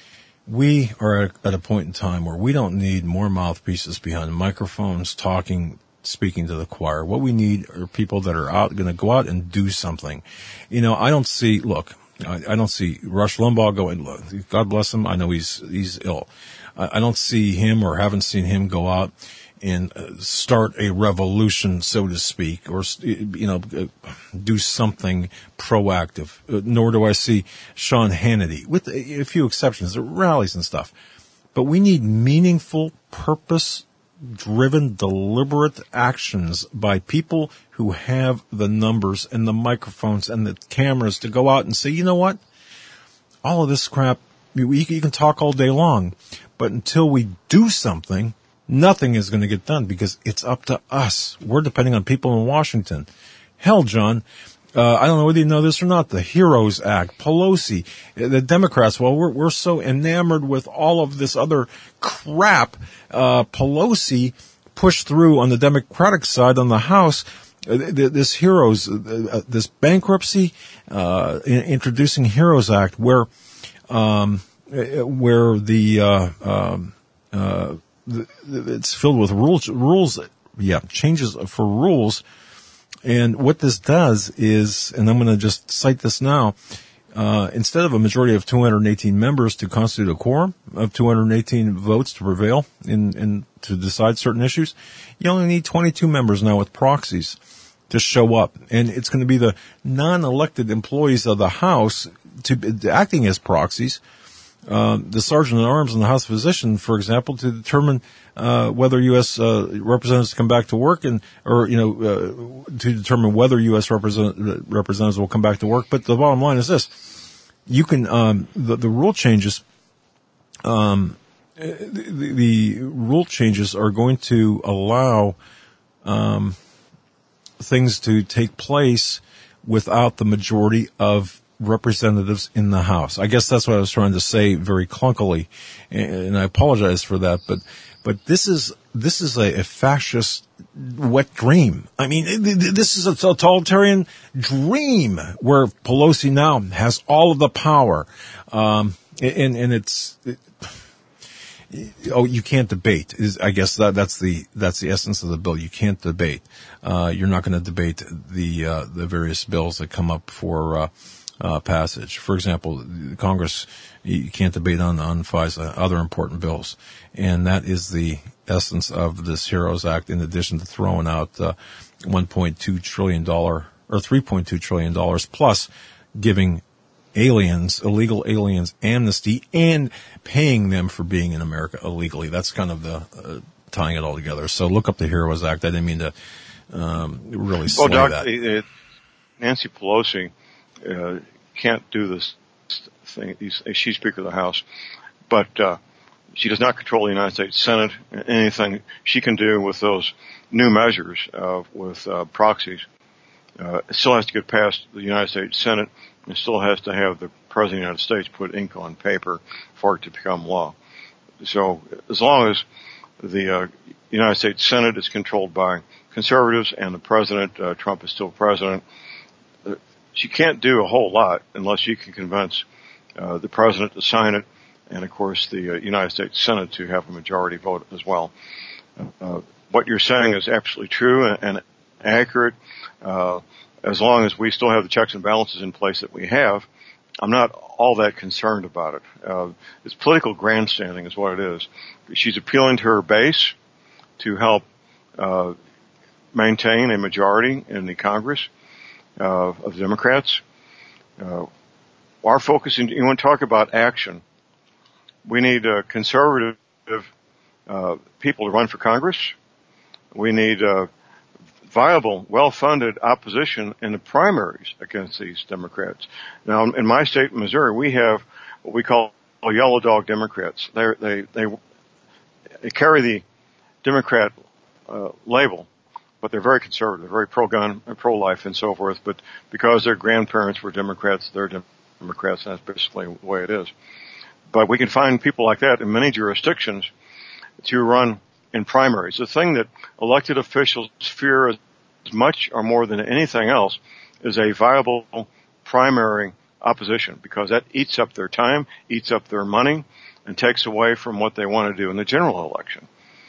We are at a point in time where we don't need more mouthpieces behind microphones talking, speaking to the choir. What we need are people that are out, going to go out and do something. You know, I don't see, look, I, I don't see Rush Limbaugh going, look, God bless him, I know he's, he's ill. I, I don't see him or haven't seen him go out and start a revolution, so to speak, or, you know, do something proactive. Nor do I see Sean Hannity, with a few exceptions, rallies and stuff. But we need meaningful, purpose-driven, deliberate actions by people who have the numbers and the microphones and the cameras to go out and say, you know what? All of this crap, you, you can talk all day long, but until we do something, nothing is going to get done because it's up to us. We're depending on people in Washington. Hell, John, uh, I don't know whether you know this or not, the HEROES Act, Pelosi, the Democrats, well, we're, we're so enamored with all of this other crap. Uh, Pelosi pushed through on the Democratic side on the House, uh, this HEROES, uh, this bankruptcy, uh, introducing HEROES Act where, um, where the, uh, um, uh, it's filled with rules, rules, yeah, changes for rules. And what this does is, and I'm going to just cite this now, uh, instead of a majority of two hundred eighteen members to constitute a quorum of two hundred eighteen votes to prevail in, in, to decide certain issues, you only need twenty-two members now with proxies to show up. And it's going to be the non-elected employees of the House to be acting as proxies. Uh, the sergeant at arms and the House physician, for example, to determine uh, whether U S uh, representatives come back to work, and or you know uh, to determine whether U S represent, representatives will come back to work. But the bottom line is this: you can um, the, the rule changes. Um, the, the rule changes are going to allow um, things to take place without the majority of representatives in the House. I guess that's what I was trying to say very clunkily, and I apologize for that, but but this is this is a, a fascist wet dream. I mean, this is a totalitarian dream where Pelosi now has all of the power, um, and and it's it, oh, you can't debate. Is I guess that that's the that's the essence of the bill. You can't debate. Uh, you're not going to debate the uh, the various bills that come up for. Uh, uh, passage. For example, Congress, you can't debate on, on FISA, other important bills. And that is the essence of this HEROES Act, in addition to throwing out uh, one point two trillion dollars or three point two trillion dollars plus giving aliens, illegal aliens, amnesty and paying them for being in America illegally. That's kind of the uh, tying it all together. So look up the HEROES Act. I didn't mean to um, really slay well, Doc, that. It, it, Nancy Pelosi uh, can't do this thing. She's Speaker of the House, but uh, she does not control the United States Senate. Anything she can do with those new measures uh, with uh, proxies, uh, it still has to get past the United States Senate. It still has to have the President of the United States put ink on paper for it to become law. So as long as the uh, United States Senate is controlled by conservatives and the President, uh, Trump is still president, uh, she can't do a whole lot unless she can convince uh, the President to sign it and, of course, the uh, United States Senate to have a majority vote as well. Uh, what you're saying is absolutely true and, and accurate. Uh, as long as we still have the checks and balances in place that we have, I'm not all that concerned about it. Uh, it's political grandstanding is what it is. She's appealing to her base to help uh, maintain a majority in the Congress uh, of the Democrats. Uh, our focus, in, you want to talk about action, we need uh, conservative uh, people to run for Congress. We need uh, viable, well-funded opposition in the primaries against these Democrats. Now, in my state, Missouri, we have what we call yellow dog Democrats. They're, they they they carry the Democrat uh, label, but they're very conservative, very pro-gun, pro-life, and so forth. But because their grandparents were Democrats, they're Democrats, and that's basically the way it is. But we can find people like that in many jurisdictions to run in primaries. The thing that elected officials fear as much or more than anything else is a viable primary opposition, because that eats up their time, eats up their money, and takes away from what they want to do in the general election.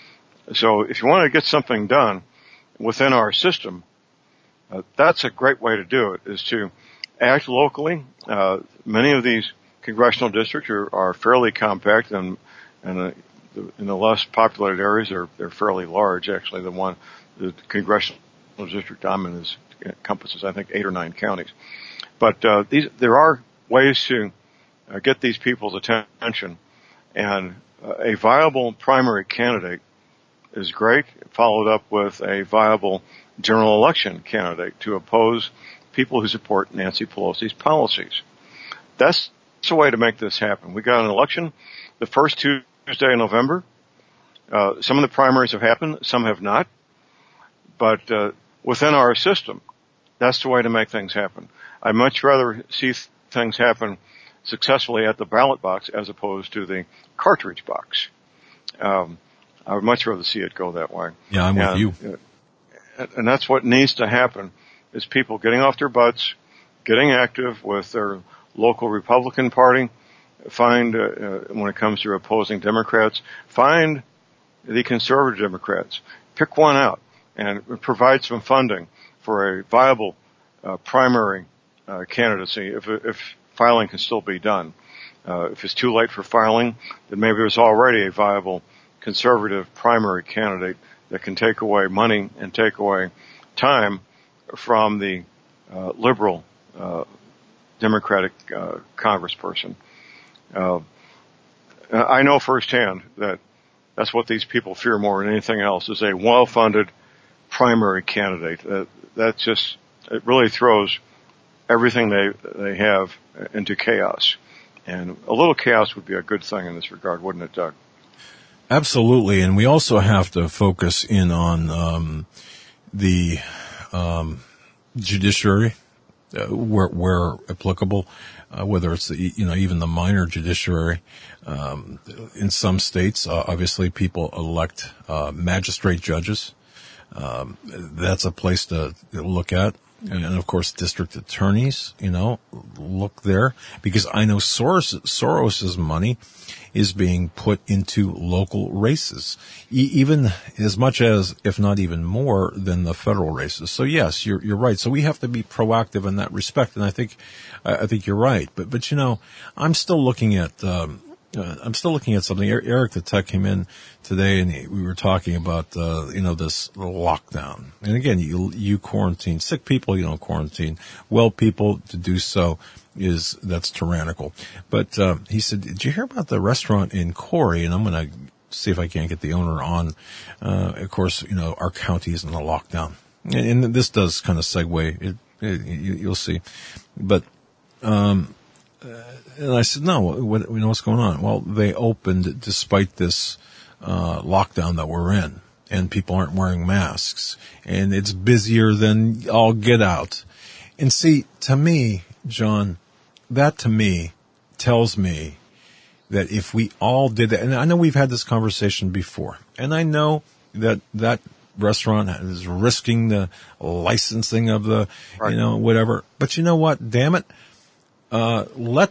So if you want to get something done within our system, uh, that's a great way to do it, is to act locally. Uh, many of these congressional districts are, are fairly compact, and, and uh, in the less populated areas, they're, they're fairly large. Actually, the one, the congressional district I'm in is, encompasses, I think, eight or nine counties. But uh, these, there are ways to uh, get these people's attention, and uh, a viable primary candidate is great, followed up with a viable general election candidate to oppose people who support Nancy Pelosi's policies. That's the way to make this happen. We got an election the first Tuesday in November. Uh, some of the primaries have happened, some have not. But uh, within our system, that's the way to make things happen. I'd much rather see th- things happen successfully at the ballot box as opposed to the cartridge box. Um, I would much rather see it go that way. Yeah, I'm and, with you. Uh, and that's what needs to happen, is people getting off their butts, getting active with their local Republican Party, find, uh, uh, when it comes to opposing Democrats, find the conservative Democrats, pick one out, and provide some funding for a viable uh, primary uh, candidacy if, if filing can still be done. Uh, if it's too late for filing, then maybe there's already a viable conservative primary candidate that can take away money and take away time from the uh, liberal uh, Democratic uh, congressperson. Uh, I know firsthand that that's what these people fear more than anything else, is a well-funded primary candidate. Uh, that just, it really throws everything they they have into chaos. And a little chaos would be a good thing in this regard, wouldn't it, Doug? Absolutely. And we also have to focus in on um, the um, judiciary, uh, where, where applicable, uh, whether it's the, you know, even the minor judiciary. Um, in some states, uh, obviously people elect uh, magistrate judges. Um, that's a place to look at. and of course district attorneys, you know, look there, because I know Soros, Soros's money is being put into local races, e- even as much as, if not even more, than the federal races. So yes, you're you're right. So we have to be proactive in that respect, and I think I, I think you're right. But but you know, I'm still looking at. Um, Uh, I'm still looking at something. Eric the Tech came in today, and he, we were talking about, uh, you know, this lockdown. And again, you you quarantine sick people, you don't quarantine well people. To do so is that's tyrannical. But uh, he said, "Did you hear about the restaurant in Corey?" And I'm going to see if I can't get the owner on. Uh, of course, you know, our county is in a lockdown, and, and this does kind of segue. It, it, you, you'll see, but. Um, And I said, no, what, we know what's going on. Well, they opened despite this uh, lockdown that we're in, and people aren't wearing masks, and it's busier than all get out. And see, to me, John, that to me tells me that if we all did that, and I know we've had this conversation before, and I know that that restaurant is risking the licensing of the, right. you know, whatever. But you know what? Damn it. Uh, let,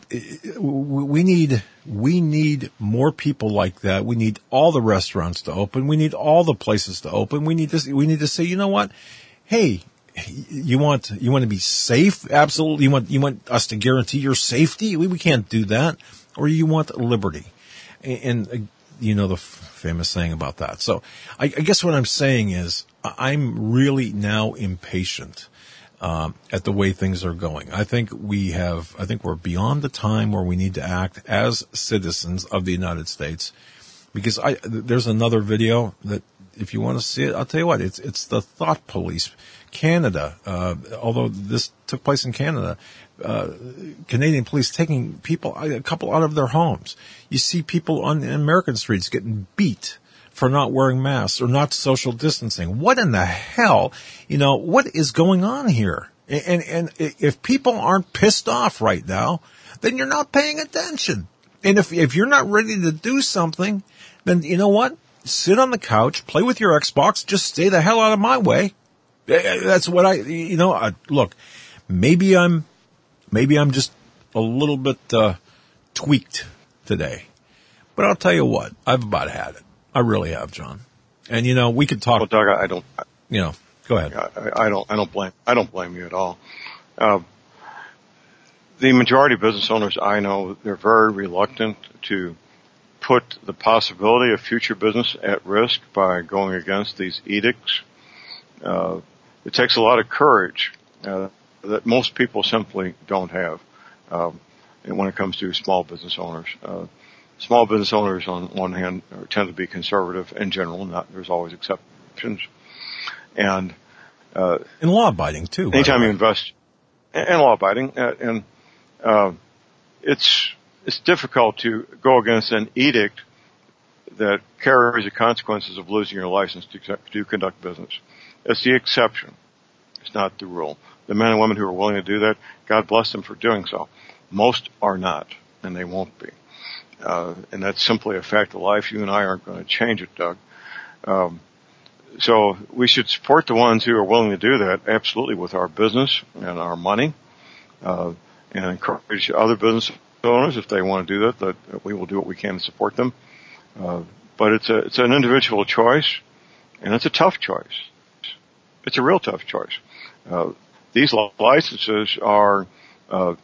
we need, we need more people like that. We need all the restaurants to open. We need all the places to open. We need to, we need to say, you know what? Hey, you want, you want to be safe? Absolutely. You want, you want us to guarantee your safety? We, we can't do that. Or you want liberty. And, and uh, you know, the f- famous saying about that. So I, I guess what I'm saying is I'm really now impatient. Um, at the way things are going. I think we have, I think we're beyond the time where we need to act as citizens of the United States, because I, there's another video that if you want to see it, I'll tell you what, it's, it's the Thought Police. Canada, uh, although this took place in Canada, uh, Canadian police taking people, a couple out of their homes. You see people on American streets getting beat for not wearing masks or not social distancing. What in the hell, you know, what is going on here? And, and if people aren't pissed off right now, then you're not paying attention. And if, if you're not ready to do something, then you know what? Sit on the couch, play with your Xbox, just stay the hell out of my way. That's what I, you know, I, look, maybe I'm, maybe I'm just a little bit, uh, tweaked today, but I'll tell you what, I've about had it. I really have, John. And you know, we could talk. Well, Doug, I don't. You know, go ahead. I, I don't. I don't blame. I don't blame you at all. Uh, the majority of business owners I know, they're very reluctant to put the possibility of future business at risk by going against these edicts. Uh, it takes a lot of courage uh, that most people simply don't have. Um, and when it comes to small business owners. Uh, Small business owners, on one hand, tend to be conservative in general. Not there's always exceptions, and uh, and law-abiding too. Anytime you invest, and law-abiding, uh, and uh, it's it's difficult to go against an edict that carries the consequences of losing your license to, to conduct business. It's the exception. It's not the rule. The men and women who are willing to do that, God bless them for doing so. Most are not, and they won't be. Uh, and that's simply a fact of life. You and I aren't going to change it, Doug. Um, so we should support the ones who are willing to do that, absolutely, with our business and our money, uh, and encourage other business owners, if they want to do that, that we will do what we can to support them. Uh, but it's a, it's an individual choice, and it's a tough choice. It's a real tough choice. Uh, these licenses are a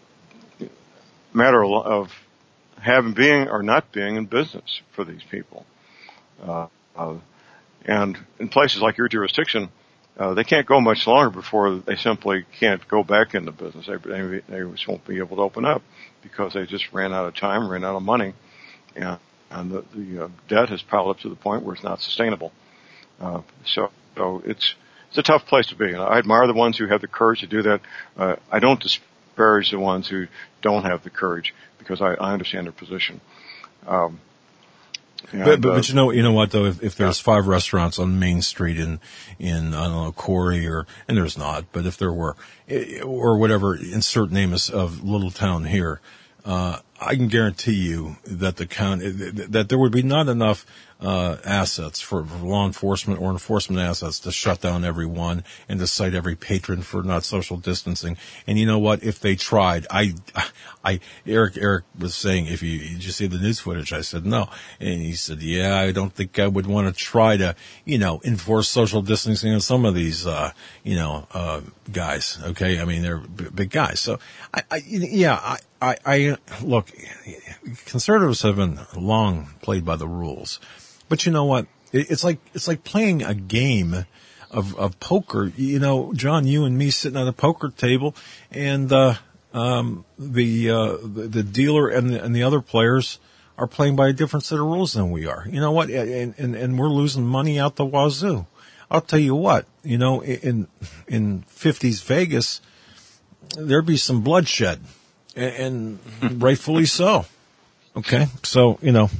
matter of having, being or not being in business for these people. Uh, uh, and in places like your jurisdiction, uh, they can't go much longer before they simply can't go back into business. They, they, they just won't be able to open up because they just ran out of time, ran out of money, and, and the, the uh, debt has piled up to the point where it's not sustainable. Uh, so, so it's, it's a tough place to be. And I admire the ones who have the courage to do that. Uh, I don't disparage the ones who don't have the courage, because I, I understand their position. Um, and, but, but, uh, but you know, you know what though? If, if there's yeah. five restaurants on Main Street in, in, I don't know, Corey or, and there's not, but if there were, or whatever, insert name of little town here, uh, I can guarantee you that the county, that there would be not enough, uh, assets for, for law enforcement or enforcement assets to shut down everyone and to cite every patron for not social distancing. And you know what? If they tried, I, I, Eric, Eric was saying, if you, did you see the news footage? I said, no. And he said, yeah, I don't think I would want to try to, you know, enforce social distancing on some of these, uh, you know, uh, guys. Okay. I mean, they're b- big guys. So I, I yeah, I, I, I, look, conservatives have been long played by the rules. But you know what? It's like, it's like playing a game of, of poker. You know, John, you and me sitting at a poker table and, uh, um, the, uh, the, the dealer and the, and the other players are playing by a different set of rules than we are. You know what? And, and, and we're losing money out the wazoo. I'll tell you what, you know, in, in fifties Vegas, there'd be some bloodshed and, and rightfully so. Okay. So, you know,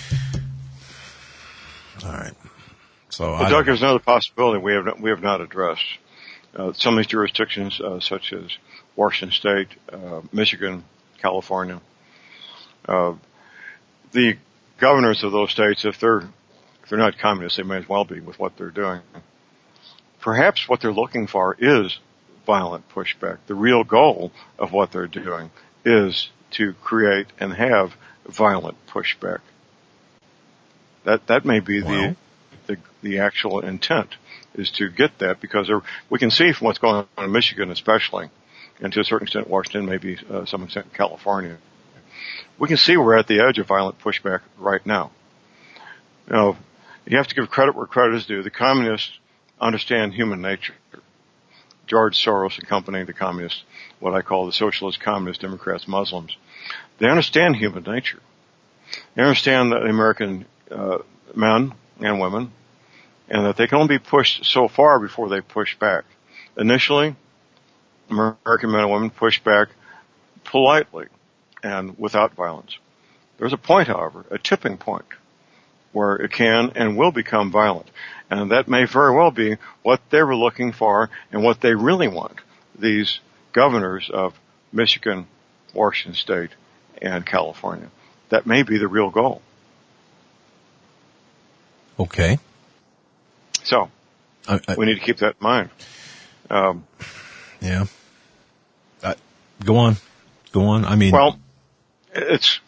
all right. So, well, I Doug, there's another possibility we have not, we have not addressed. Uh, some of these jurisdictions, uh, such as Washington State, uh, Michigan, California, uh, the governors of those states, if they're if they're not communists, they may as well be with what they're doing. Perhaps what they're looking for is violent pushback. The real goal of what they're doing is to create and have violent pushback. That that may be Wow. the, the the actual intent, is to get that, because there, we can see from what's going on in Michigan especially, and to a certain extent Washington, maybe uh, some extent California. We can see we're at the edge of violent pushback right now. You know, you have to give credit where credit is due. The communists understand human nature. George Soros and company, the communists, what I call the socialist, communist, Democrats, Muslims, they understand human nature. They understand that the American uh, men and women, and that they can only be pushed so far before they push back. Initially, American men and women push back politely and without violence. There's a point, however, a tipping point, where it can and will become violent. And that may very well be what they were looking for and what they really want, these governors of Michigan, Washington State, and California. That may be the real goal. Okay. So, I, I, we need to keep that in mind. Um, yeah. Uh, go on. Go on. I mean, well, it's,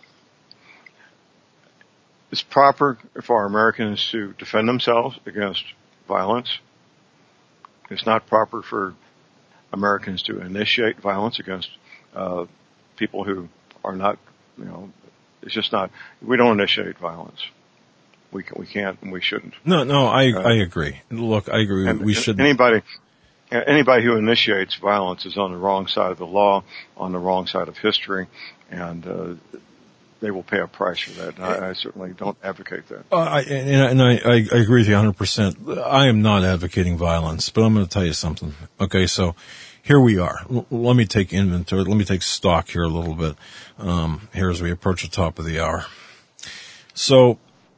it's proper for Americans to defend themselves against violence. It's not proper for Americans to initiate violence against uh, people who are not, you know, it's just not, we don't initiate violence. We can, we can't and we shouldn't. no, no, I, Uh, I agree. Look, I agree. And we should. Anybody, anybody who initiates violence is on the wrong side of the law, on the wrong side of history, and uh, they will pay a price for that. And I, I certainly don't advocate that. Uh, I, and, and I, I agree with you one hundred percent. I am not advocating violence, but I'm going to tell you something. Okay, so here we are. L- let me take inventory. Let me take stock here a little bit. Um, here as we approach the top of the hour. So,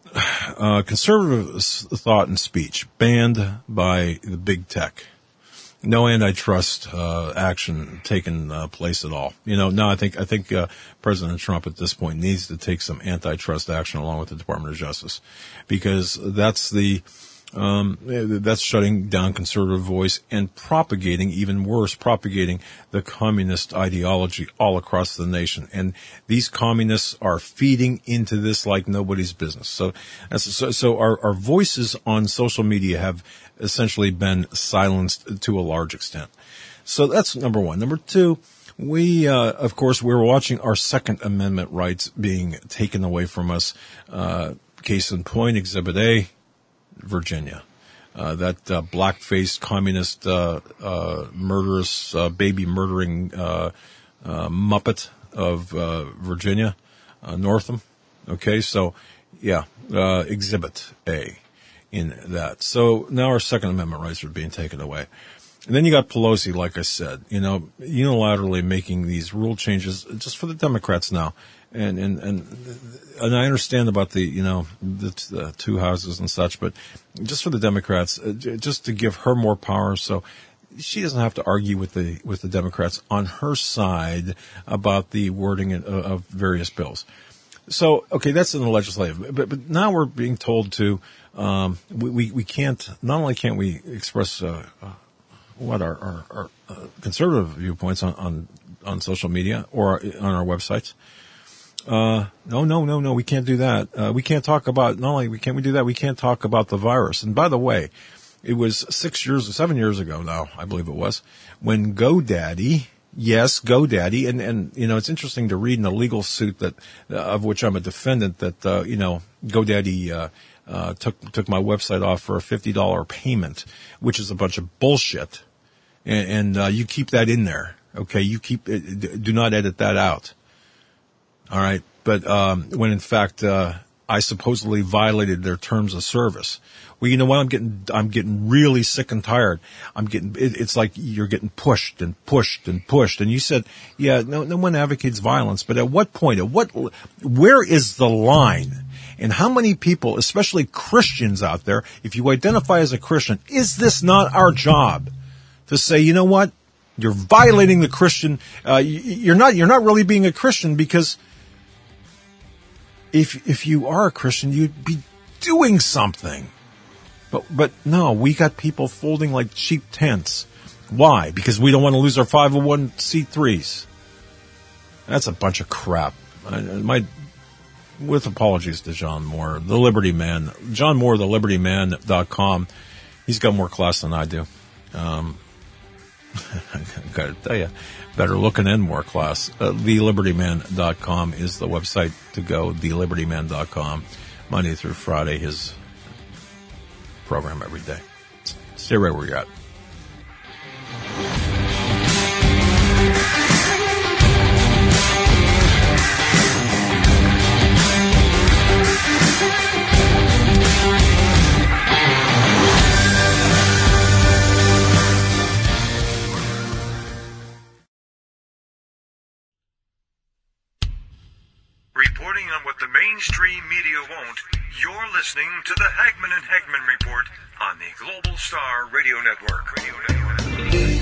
uh, conservative thought and speech banned by the big tech. No antitrust uh, action taking uh, place at all. You know, no, I think I think uh, President Trump at this point needs to take some antitrust action along with the Department of Justice, because that's the um, that's shutting down conservative voice and propagating, even worse, propagating the communist ideology all across the nation. And these communists are feeding into this like nobody's business. So, so, so our, our voices on social media have essentially been silenced to a large extent. So that's number one. Number two, we, uh, of course, we're watching our Second Amendment rights being taken away from us. Uh, case in point, Exhibit A, Virginia. Uh, that, uh, black-faced communist, uh, uh, murderous, uh, baby murdering, uh, uh, Muppet of, uh, Virginia, uh, Northam. Okay. So, yeah, uh, Exhibit A in that. So now our Second Amendment rights are being taken away. And then you got Pelosi, like I said, you know, unilaterally making these rule changes just for the Democrats now. And, and, and, and I understand about the, you know, the, the two houses and such, but just for the Democrats, uh, just to give her more power. So she doesn't have to argue with the, with the Democrats on her side about the wording of, of various bills. So, okay, that's in the legislative, but, but now we're being told to, um, we, we, we can't, not only can't we express, uh, uh what our, our, our uh, conservative viewpoints on, on, on social media or on our websites. Uh, no, no, no, no, we can't do that. Uh, we can't talk about, not only we can't we do that, we can't talk about the virus. And by the way, it was six years, seven years ago now, I believe it was, when GoDaddy, yes, GoDaddy, and, and, you know, it's interesting to read in a legal suit that, uh, of which I'm a defendant, that, uh, you know, GoDaddy, uh, uh, took, took my website off for a fifty dollars payment, which is a bunch of bullshit. And, and, uh, you keep that in there. Okay. You keep, do not edit that out. All right. But, um, when in fact, uh, I supposedly violated their terms of service. Well, you know what? I'm getting, I'm getting really sick and tired. I'm getting, it, it's like you're getting pushed and pushed and pushed. And you said, yeah, no, no one advocates violence, but at what point, at what, where is the line? And how many people, especially Christians out there, if you identify as a Christian, is this not our job to say, you know what? You're violating the Christian, uh, you're not, you're not really being a Christian, because if, if you are a Christian, you'd be doing something. But, but no, we got people folding like cheap tents. Why? Because we don't want to lose our five oh one c threes. That's a bunch of crap. I, my, with apologies to John Moore, the Liberty Man, John Moore, the liberty man dot com. He's got more class than I do. Um, I gotta tell you, better looking and more class. Uh, the liberty man dot com is the website to go. the liberty man dot com. Monday through Friday, his program every day. Stay right where you're at. Reporting on what the mainstream media won't, you're listening to the Hagman and Hagman Report on the Global Star Radio Network. Radio Network.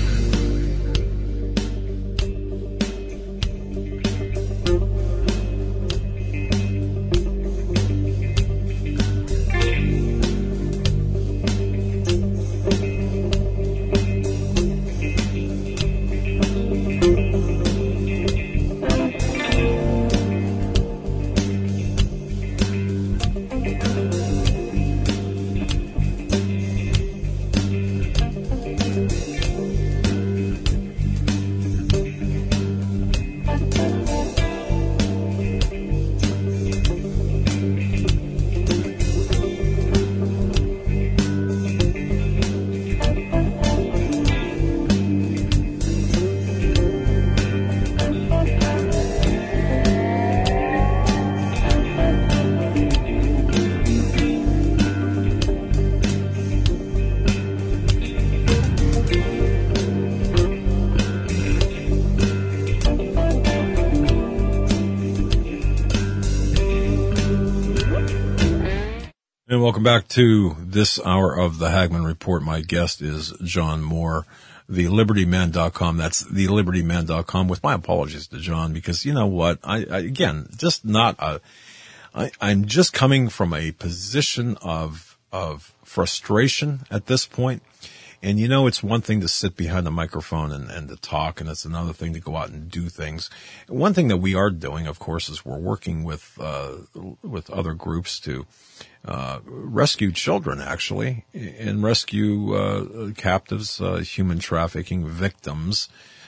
Welcome back to this hour of the Hagman Report. My guest is John Moore, the liberty man dot com. That's the liberty man dot com, with my apologies to John, because you know what? I, I again, just not a, I, I'm just coming from a position of, of frustration at this point. And you know, it's one thing to sit behind a microphone and, and to talk, and it's another thing to go out and do things. One thing that we are doing, of course, is we're working with, uh, with other groups to, uh, rescue children, actually, and rescue, uh, captives, uh, human trafficking victims.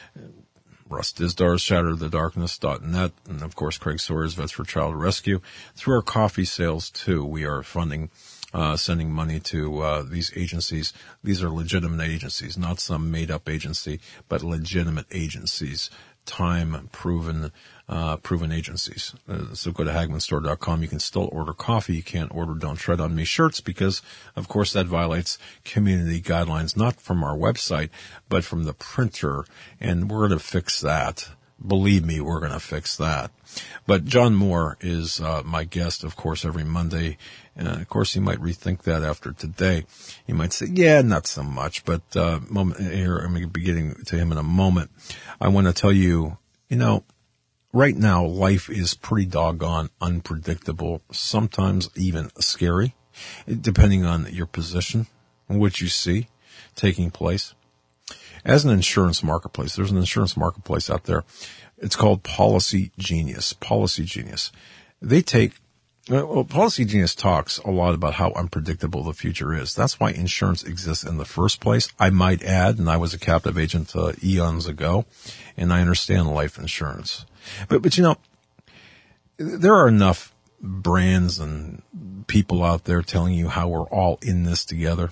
Russ Disdar's Shatter the Darkness dot net, and of course, Craig Sawyer's Vets for Child Rescue. Through our coffee sales, too, we are funding Uh, sending money to, uh, these agencies. These are legitimate agencies, not some made-up agency, but legitimate agencies, time-proven, uh, proven agencies. Uh, so go to Hagman Store dot com. You can still order coffee. You can't order Don't Tread on Me shirts because, of course, that violates community guidelines, not from our website, but from the printer, and we're going to fix that. Believe me, we're going to fix that. But John Moore is uh, my guest, of course, every Monday. And of course, he might rethink that after today. He might say, yeah, not so much. But uh, moment, here, I'm going to be getting to him in a moment. I want to tell you, you know, right now, life is pretty doggone unpredictable, sometimes even scary, depending on your position and what you see taking place. As an insurance marketplace, there's an insurance marketplace out there. It's called Policy Genius. Policy Genius. They take, well, Policy Genius talks a lot about how unpredictable the future is. That's why insurance exists in the first place. I might add, and I was a captive agent uh, eons ago, and I understand life insurance. But, but you know, there are enough brands and people out there telling you how we're all in this together.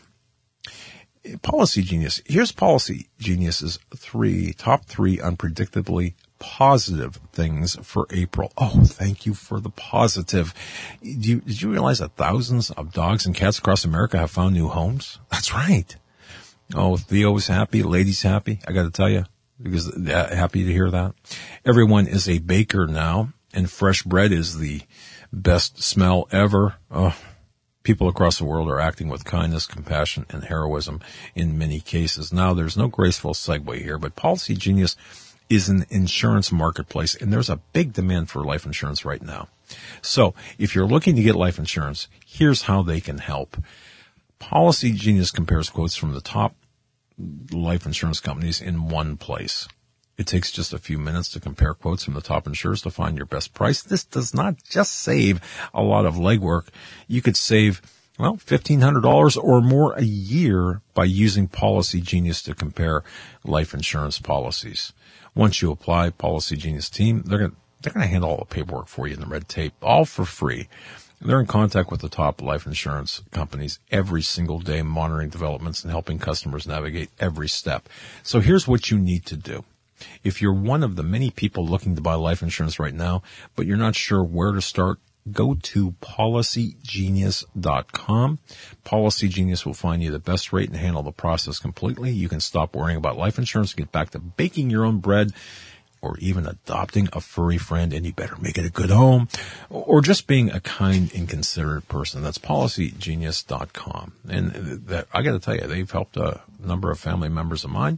Policy Genius. Here's Policy Genius's three, top three unpredictably positive things for April. Oh, thank you for the positive. Did you, did you realize that thousands of dogs and cats across America have found new homes? That's right. Oh, Theo is happy. Lady's happy. I got to tell you, because uh, happy to hear that. Everyone is a baker now, and fresh bread is the best smell ever. Oh, people across the world are acting with kindness, compassion, and heroism in many cases. Now, there's no graceful segue here, but Policy Genius is an insurance marketplace, and there's a big demand for life insurance right now. So, if you're looking to get life insurance, here's how they can help. Policy Genius compares quotes from the top life insurance companies in one place. It takes just a few minutes to compare quotes from the top insurers to find your best price. This does not just save a lot of legwork. You could save, well, fifteen hundred dollars or more a year by using Policy Genius to compare life insurance policies. Once you apply, Policy Genius team, they're going they're going to handle all the paperwork for you and the red tape, all for free. They're in contact with the top life insurance companies every single day, monitoring developments and helping customers navigate every step. So here's what you need to do. If you're one of the many people looking to buy life insurance right now, but you're not sure where to start, go to policy genius dot com. Policy Genius will find you the best rate and handle the process completely. You can stop worrying about life insurance and get back to baking your own bread, or even adopting a furry friend, and you better make it a good home, or just being a kind and considerate person. That's policy genius dot com. And that, I got to tell you, they've helped a number of family members of mine,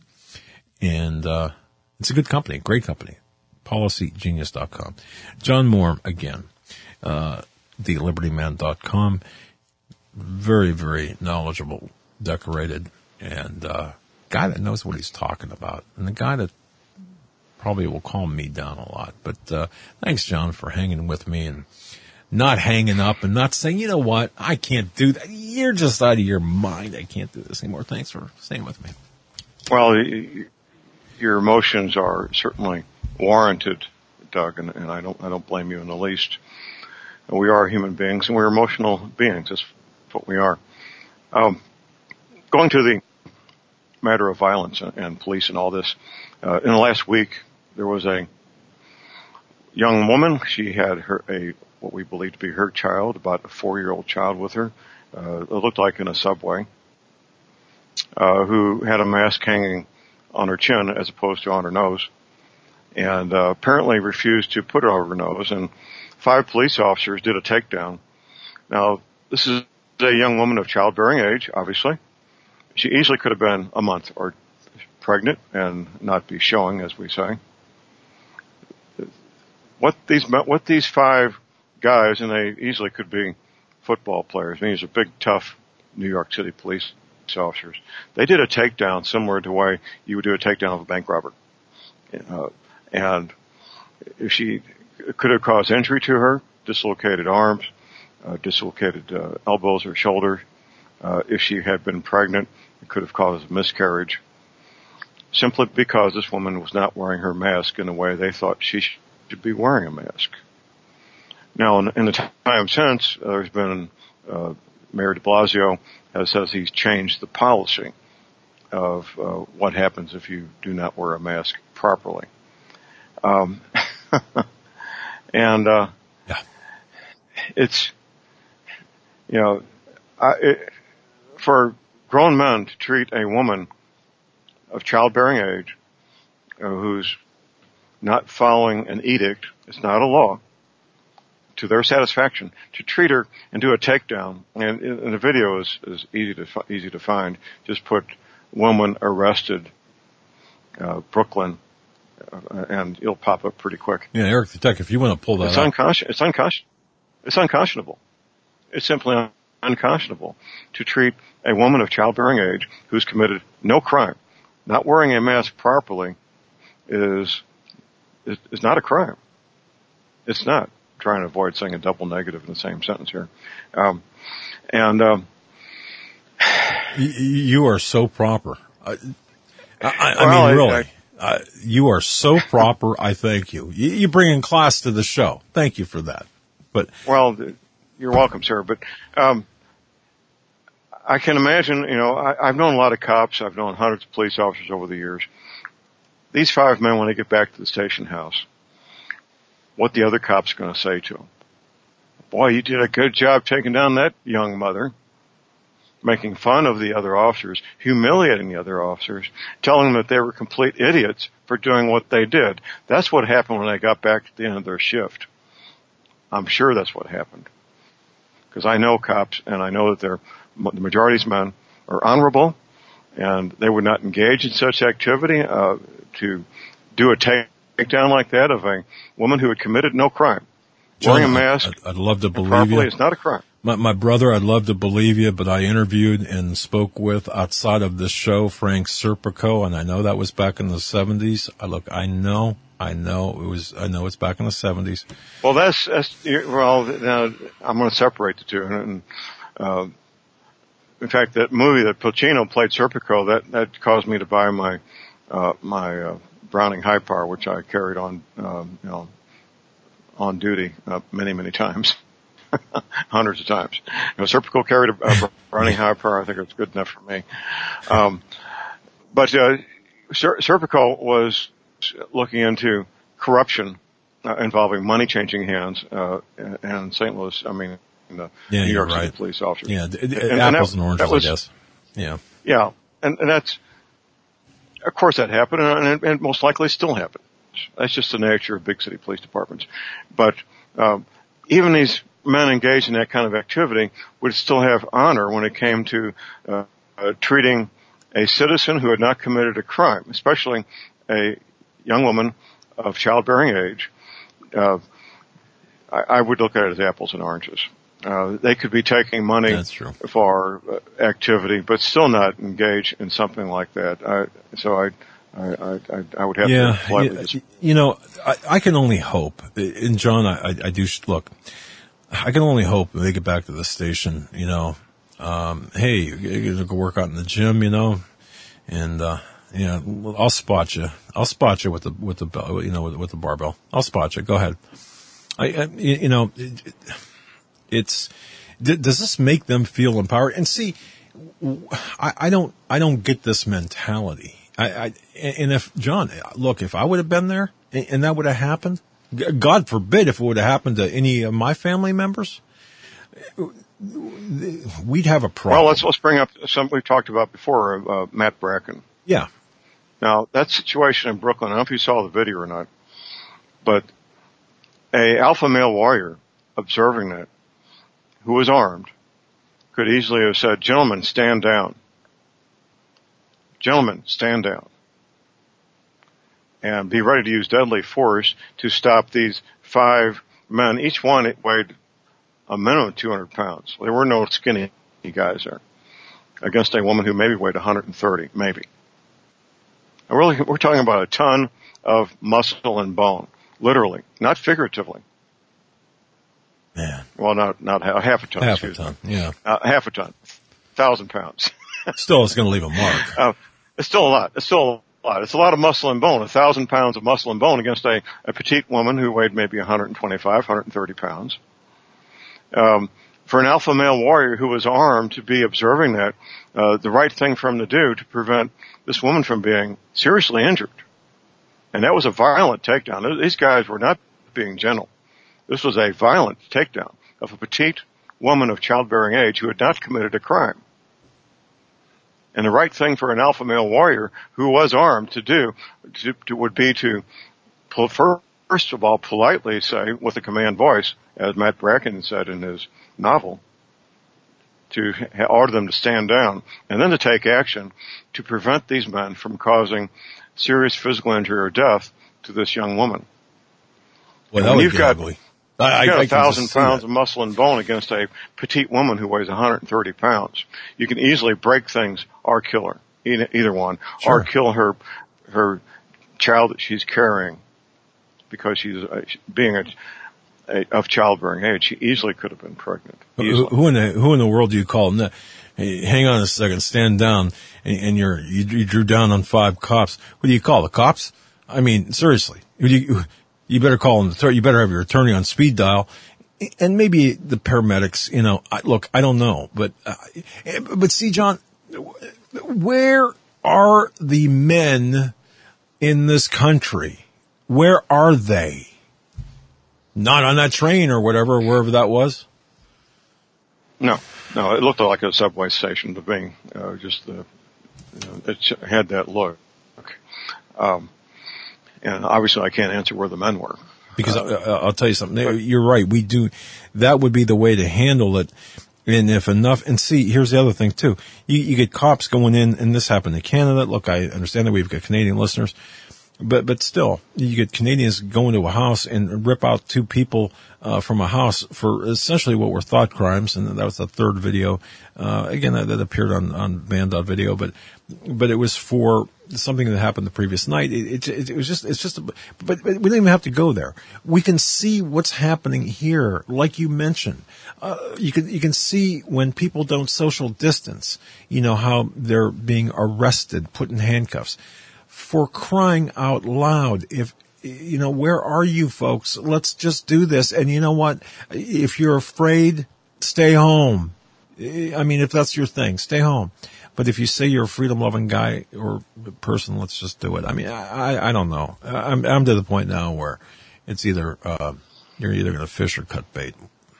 and uh it's a good company, great company. policy genius dot com. John Moore, again, uh, the liberty man dot com. Very, very knowledgeable, decorated, and uh guy that knows what he's talking about. And the guy that probably will calm me down a lot. But uh thanks, John, for hanging with me and not hanging up and not saying, you know what, I can't do that. You're just out of your mind. I can't do this anymore. Thanks for staying with me. Well, your emotions are certainly warranted, Doug, and, and I don't I don't blame you in the least. We are human beings, and we're emotional beings. That's what we are. Um, going to the matter of violence and, and police and all this, uh, in the last week, there was a young woman. She had her a what we believe to be her child, about a four-year-old child with her. Uh, it looked like in a subway, uh, who had a mask hanging on her chin as opposed to on her nose, and uh, apparently refused to put it over her nose, and five police officers did a takedown. Now, this is a young woman of childbearing age, obviously. She easily could have been a month or pregnant and not be showing, as we say. What these what these five guys, and they easily could be football players, I mean, these are big, tough New York City police officers. They did a takedown similar to the way you would do a takedown of a bank robber. Uh, and if she could have caused injury to her, dislocated arms, uh, dislocated uh, elbows or shoulders. Uh, if she had been pregnant, it could have caused a miscarriage. Simply because this woman was not wearing her mask in the way they thought she should be wearing a mask. Now, in, in the time since, uh, there's been uh, Mayor de Blasio uh, says he's changed the policy of uh, what happens if you do not wear a mask properly. Um, and uh, yeah. it's, you know, I, it, for grown men to treat a woman of childbearing age uh, who's not following an edict, it's not a law, to their satisfaction, to treat her and do a takedown. And, and the video is, is easy to easy to find. Just put woman arrested, uh, Brooklyn, uh, and it'll pop up pretty quick. Yeah, Eric the Tech, if you want to pull that it's up. Unconscious, it's unconscious. It's unconscionable. It's simply un- unconscionable to treat a woman of childbearing age who's committed no crime. Not wearing a mask properly is is, is not a crime. It's not. I'm trying to avoid saying a double negative in the same sentence here. Um, and um, you, you are so proper. I, I, I well, mean, I, really. I, uh, you are so proper. I thank you. you. You bring in class to the show. Thank you for that. But well, you're welcome, sir. But um, I can imagine. You know, I, I've known a lot of cops. I've known hundreds of police officers over the years. These five men, when they get back to the station house, what the other cop's going to say to them? Boy, you did a good job taking down that young mother. Making fun of the other officers, humiliating the other officers, telling them that they were complete idiots for doing what they did. That's what happened when they got back to the end of their shift. I'm sure that's what happened. Because I know cops, and I know that they're, the majority of these men are honorable, and they would not engage in such activity uh, to do a takedown like that of a woman who had committed no crime. John, Wearing a mask I'd, I'd love to believe properly, you. It's not a crime. My, my brother, I'd love to believe you, but I interviewed and spoke with outside of this show Frank Serpico, and I know that was back in the seventies. I look, I know, I know it was, I know it's back in the seventies. Well, that's, that's well, now I'm going to separate the two. And, uh, in fact, that movie that Pacino played Serpico, that, that caused me to buy my, uh, my, uh, Browning High Power, which I carried on, um, you know, on duty, uh, many, many times. Hundreds of times. You know, Serpico carried a, a Browning High Power. I think it was good enough for me. Um, but, uh, Ser- Serpico was looking into corruption uh, involving money changing hands, uh, in Saint Louis, I mean, in the yeah, New York right. City police officers. Yeah, it, it, and, apples and, that, and oranges, was, I guess. Yeah. Yeah. And, and that's, of course that happened, and, and most likely still happens. That's just the nature of big city police departments. But, um, even these men engaged in that kind of activity would still have honor when it came to uh, uh, treating a citizen who had not committed a crime, especially a young woman of childbearing age. Uh, I, I would look at it as apples and oranges. Uh, they could be taking money That's true. for uh, activity, but still not engage in something like that. I, so I, I, I, I would have yeah, to politely yeah, dis- you know, I, I can only hope. And John, I, I, I do look. I can only hope they get back to the station, you know, um, hey, you're going to go work out in the gym, you know, and, uh, you know, I'll spot you. I'll spot you with the, with the, you know, with, with the barbell. I'll spot you. Go ahead. I, I you know, it, it's, does this make them feel empowered? And see, I, I don't, I don't get this mentality. I, I, and if, John, look, if I would have been there and, and that would have happened, God forbid if it would have happened to any of my family members, we'd have a problem. Well, let's let's bring up something we've talked about before, uh, Matt Bracken. Yeah. Now, that situation in Brooklyn, I don't know if you saw the video or not, but a alpha male warrior observing that, who was armed, could easily have said, gentlemen, stand down. Gentlemen, stand down. And be ready to use deadly force to stop these five men. Each one weighed a minimum of two hundred pounds. There were no skinny guys there. Against a woman who maybe weighed one hundred thirty, maybe. And really, we're talking about a ton of muscle and bone. Literally. Not figuratively. Man. Well, not, not half, half a ton. Half a excuse ton, me. yeah. Uh, half a ton. Thousand pounds. Still, it's going to leave a mark. Uh, it's still a lot. It's still a lot. It's a lot of muscle and bone. A thousand pounds of muscle and bone against a, a petite woman who weighed maybe one hundred twenty-five, one hundred thirty pounds. Um, for an alpha male warrior who was armed to be observing that, uh, the right thing for him to do to prevent this woman from being seriously injured. And that was a violent takedown. These guys were not being gentle. This was a violent takedown of a petite woman of childbearing age who had not committed a crime. And the right thing for an alpha male warrior who was armed to do to, to, would be to, first of all, politely say with a command voice, as Matt Bracken said in his novel, to order them to stand down, and then to take action to prevent these men from causing serious physical injury or death to this young woman. Well, and that would you've be got, ugly. I, I, got I a thousand pounds that. of muscle and bone against a petite woman who weighs one hundred thirty pounds. You can easily break things or kill her, either, either one, Sure. or kill her her child that she's carrying because she's uh, being a, a, of childbearing age. She easily could have been pregnant. Who, who in the who in the world do you call? No, hey, hang on a second, stand down, and, and you're you, you drew down on five cops. What do you call the cops? I mean, seriously, you you better call them. You better have your attorney on speed dial, and maybe the paramedics. You know, I, look, I don't know, but uh, but see, John, where are the men in this country? Where are they? Not on that train or whatever, wherever that was? No, no, it looked like a subway station, but being uh, just the, you know, it had that look. Um, and obviously I can't answer where the men were. Because uh, I, I'll tell you something. You're right. We do. That would be the way to handle it. And if enough, and see, here's the other thing too. You, you get cops going in, and this happened in Canada. Look, I understand that we've got Canadian listeners, but, but still, you get Canadians going to a house and rip out two people, uh, from a house for essentially what were thought crimes. And that was the third video. Uh, again, that, that appeared on, on Band.video, but, but it was for something that happened the previous night. It, it, it was just, it's just, a, but, but we don't even have to go there. We can see what's happening here, like you mentioned. Uh, you can, you can see when people don't social distance, you know, how they're being arrested, put in handcuffs. For crying out loud, if, you know, where are you folks? Let's just do this. And you know what? If you're afraid, stay home. I mean, if that's your thing, stay home. But if you say you're a freedom-loving guy or person, let's just do it. I mean, I, I, I don't know. I'm, I'm to the point now where it's either, uh, you're either going to fish or cut bait.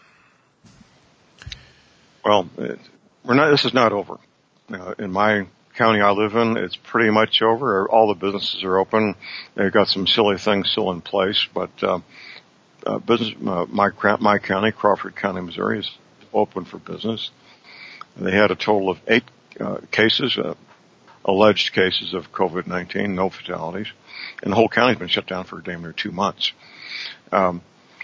Well, it, we're not, this is not over. Uh, in my county I live in, it's pretty much over. All the businesses are open. They've got some silly things still in place, but, uh, uh business, uh, my, my county, Crawford County, Missouri, is open for business. They had a total of eight Uh, cases, uh, alleged cases of COVID nineteen, no fatalities, and the whole county's been shut down for damn near two months. Um,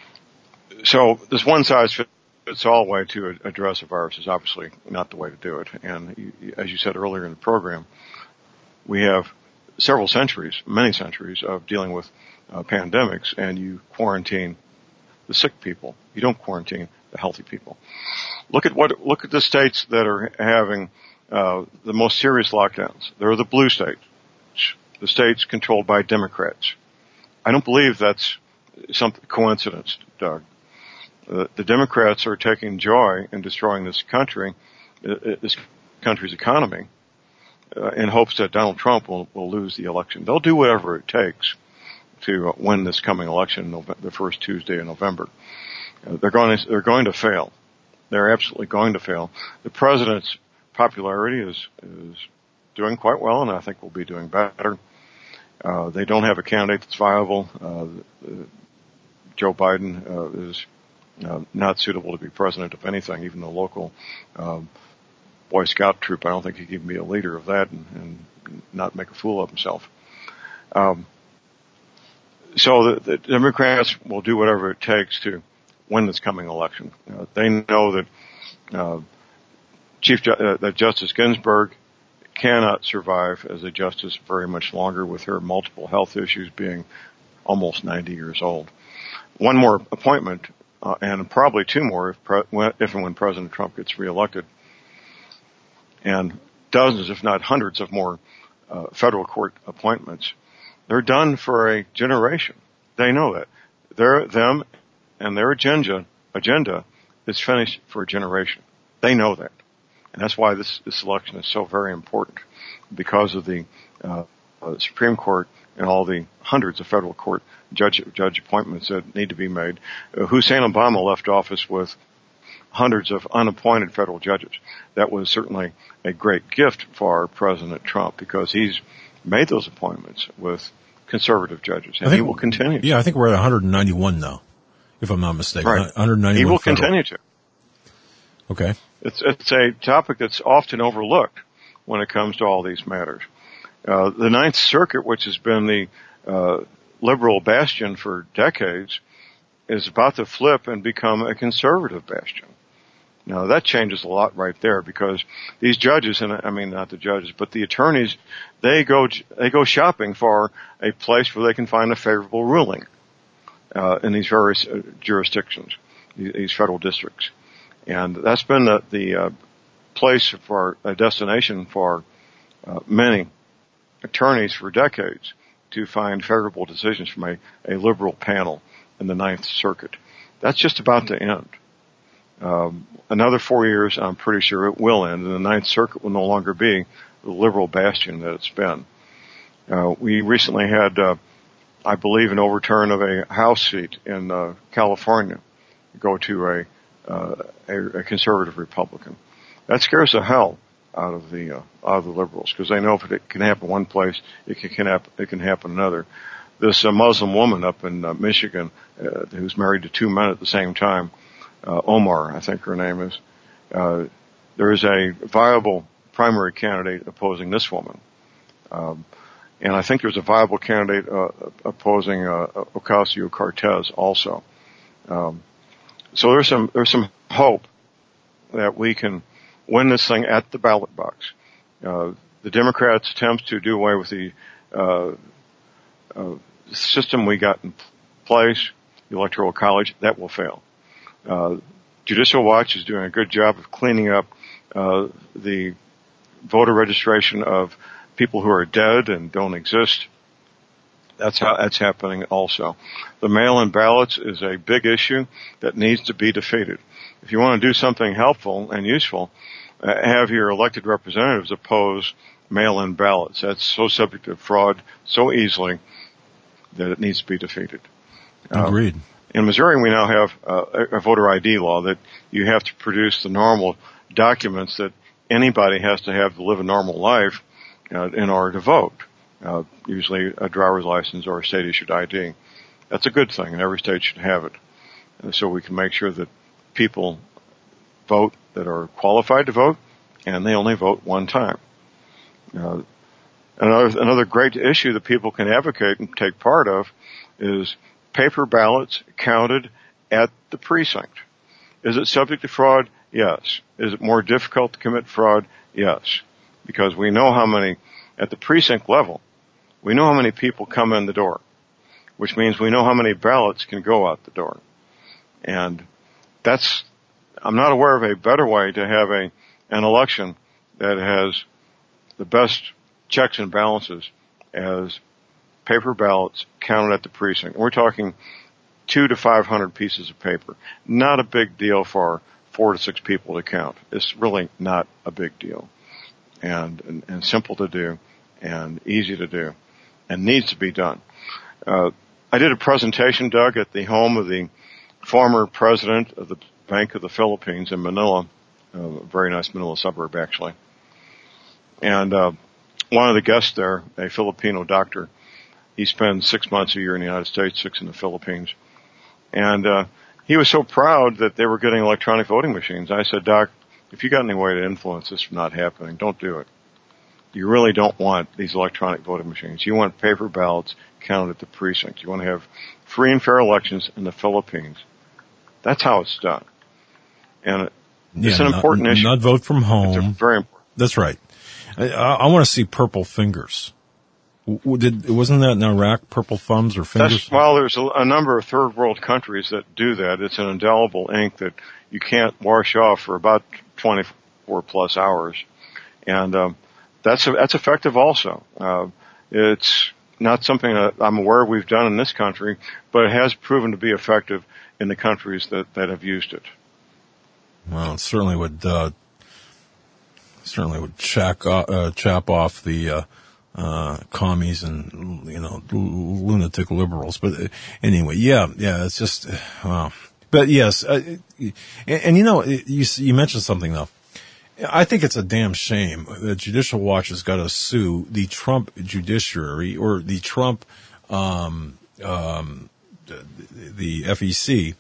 so this one size fits all way to address a virus is obviously not the way to do it. And you, as you said earlier in the program, we have several centuries, many centuries of dealing with uh, pandemics, and you quarantine the sick people. You don't quarantine the healthy people. Look at what look at the states that are having Uh, the most serious lockdowns. They're the blue states, the states controlled by Democrats. I don't believe that's some coincidence, Doug. Uh, the Democrats are taking joy in destroying this country, uh, this country's economy, uh, in hopes that Donald Trump will, will lose the election. They'll do whatever it takes to uh, win this coming election, November, the first Tuesday in November. Uh, they're going to, they're going to fail. They're absolutely going to fail. The president's popularity is is doing quite well, and I think will be doing better. Uh, they don't have a candidate that's viable. Uh, uh, Joe Biden uh, is uh, not suitable to be president of anything, even the local uh, Boy Scout troop. I don't think he can be a leader of that and, and not make a fool of himself. Um, so the, the Democrats will do whatever it takes to win this coming election. Uh, they know that uh, Chief Ju- uh, that Justice Ginsburg cannot survive as a justice very much longer with her multiple health issues being almost ninety years old. One more appointment, uh, and probably two more if, pre- if and when President Trump gets reelected, and dozens, if not hundreds of more uh, federal court appointments. They're done for a generation. They know that. They're, them and their agenda, agenda is finished for a generation. They know that. And that's why this, this election is so very important, because of the uh, uh, Supreme Court and all the hundreds of federal court judge judge appointments that need to be made. Uh, Hussein Obama left office with hundreds of unappointed federal judges. That was certainly a great gift for President Trump, because he's made those appointments with conservative judges, and I think, he will continue. Yeah, I think we're at one hundred ninety-one now, if I'm not mistaken. Right. one hundred ninety-one. He will federal. continue to. Okay. It's, it's a topic that's often overlooked when it comes to all these matters. Uh, the Ninth Circuit, which has been the uh, liberal bastion for decades is about to flip and become a conservative bastion. Now that changes a lot right there, because these judges, and I mean not the judges, but the attorneys, they go they go shopping for a place where they can find a favorable ruling uh, in these various uh, jurisdictions, these federal districts, and that's been the, the uh, place for a destination for uh, many attorneys for decades to find favorable decisions from a, a liberal panel in the Ninth Circuit. That's just about to end. Um, another four years, I'm pretty sure it will end, and the Ninth Circuit will no longer be the liberal bastion that it's been. Uh, we recently had, uh, I believe, an overturn of a House seat in uh, California go to a, uh, a, a conservative Republican. That scares the hell out of the uh, out of the liberals, because they know if it can happen one place, it can, can happen, it can happen another. This uh, Muslim woman up in uh, Michigan, uh, who's married to two men at the same time, uh, Omar, I think her name is. Uh, there is a viable primary candidate opposing this woman, um, and I think there's a viable candidate uh, opposing uh, Ocasio-Cortez also. Um, so there's some there's some hope that we can win this thing at the ballot box. Uh, the Democrats' attempts to do away with the uh, uh, system we got in place, the Electoral College, that will fail. Uh, Judicial Watch is doing a good job of cleaning up uh, the voter registration of people who are dead and don't exist. That's how that's happening also. The mail-in ballots is a big issue that needs to be defeated. If you want to do something helpful and useful, uh, have your elected representatives oppose mail-in ballots. That's so subject to fraud so easily that it needs to be defeated. Agreed. Uh, in Missouri, we now have uh, a voter I D law that you have to produce the normal documents that anybody has to have to live a normal life uh, in order to vote, uh, usually a driver's license or a state-issued I D. That's a good thing, and every state should have it. And so we can make sure that people vote that are qualified to vote, and they only vote one time. Uh, another, another great issue that people can advocate and take part of is paper ballots counted at the precinct. Is it subject to fraud? Yes. Is it more difficult to commit fraud? Yes. Because we know how many, at the precinct level, we know how many people come in the door, which means we know how many ballots can go out the door. And that's, I'm not aware of a better way to have a, an election that has the best checks and balances as paper ballots counted at the precinct. We're talking two to five hundred pieces of paper. Not a big deal for four to six people to count. It's really not a big deal, and and, and simple to do, and easy to do, and needs to be done. Uh, I did a presentation, Doug, at the home of the former president of the Bank of the Philippines in Manila, uh, a very nice Manila suburb actually, and uh, one of the guests there, a Filipino doctor. He spends six months a year in the United States, six in the Philippines. And uh, he was so proud that they were getting electronic voting machines. I said, Doc, if you got any way to influence this from not happening, don't do it. You really don't want these electronic voting machines. You want paper ballots counted at the precinct. You want to have free and fair elections in the Philippines. That's how it's done. And it's yeah, an not, important issue. Not vote from home. It's very important. That's right. I, I, I want to see purple fingers. Did, wasn't that in Iraq, purple thumbs or fingers? That's, well, there's a, a number of third world countries that do that. It's an indelible ink that you can't wash off for about twenty-four plus hours. And um, that's that's effective also. Uh, it's not something that I'm aware we've done in this country, but it has proven to be effective in the countries that, that have used it. Well, it certainly would uh, certainly would chack, uh, chap off the uh, uh, commies and, you know, lunatic liberals. But uh, anyway, yeah, yeah, it's just, uh, wow. But yes, uh, and, and you know, you, you mentioned something though. I think it's a damn shame that Judicial Watch has got to sue the Trump judiciary or the Trump, um, um, the, the F E C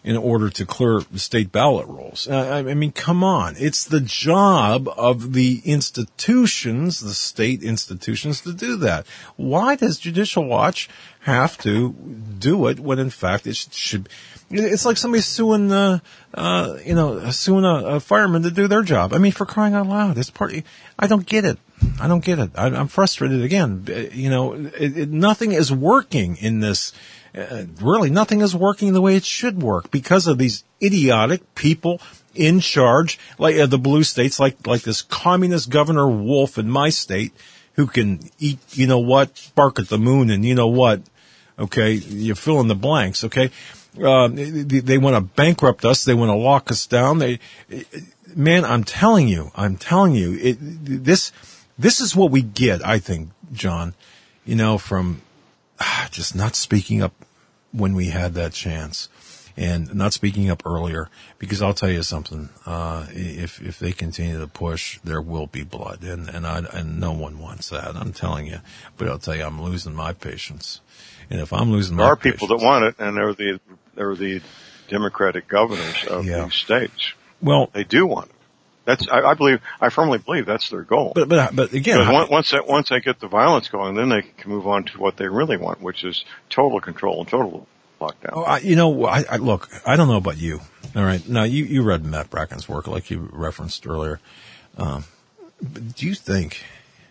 in order to clear state ballot rolls. I, I mean, come on. It's the job of the institutions, the state institutions, to do that. Why does Judicial Watch have to do it when, in fact, it should? It's like somebody suing, uh, uh, you know, suing a, a fireman to do their job. I mean, for crying out loud, it's part. I don't get it. I don't get it. I, I'm frustrated again. You know, it, it, nothing is working in this. Uh, really, nothing is working the way it should work because of these idiotic people in charge, like uh, the blue states, like like this communist Governor Wolf in my state, who can eat, you know what, bark at the moon, and you know what. Okay, you fill in the blanks. Okay. Uh, they, they want to bankrupt us. They want to lock us down. They, man, I'm telling you, I'm telling you, it, this, this is what we get, I think, John, you know, from ah, just not speaking up when we had that chance and not speaking up earlier, because I'll tell you something, uh, if, if they continue to push, there will be blood, and, and I, and no one wants that. I'm telling you, but I'll tell you, I'm losing my patience. And if I'm losing there my are people patience, that want it, and they're the they're the Democratic governors of yeah. these states. Well, they do want it. That's I, I believe. I firmly believe that's their goal. But but but again, I, once that once they get the violence going, then they can move on to what they really want, which is total control and total lockdown. Oh, I, you know, I, I look. I don't know about you. All right, now you you read Matt Bracken's work, like you referenced earlier. Um, but do you think?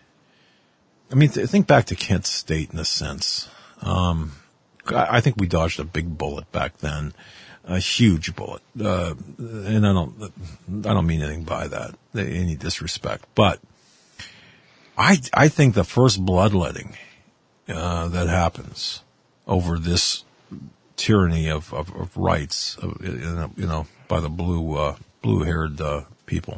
I mean, th- think back to Kent State in a sense. Um, I, I think we dodged a big bullet back then, a huge bullet. Uh, and I don't, I don't mean anything by that, any disrespect, but I, I think the first bloodletting, uh, that happens over this tyranny of, of, of rights, of, you know, by the blue, uh, blue-haired, uh, people.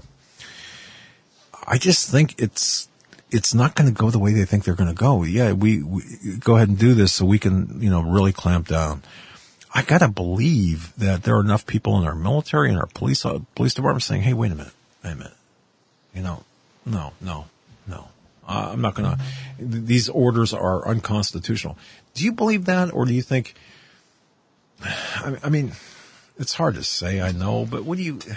I just think it's, it's not going to go the way they think they're going to go. Yeah, we, we go ahead and do this so we can, you know, really clamp down. I got to believe that there are enough people in our military and our police, uh, police department saying, hey, wait a minute, wait a minute. You know, no, no, no. Uh, I'm not going to, these orders are unconstitutional. Do you believe that, or do you think, I, I mean, it's hard to say, I know, but what do you,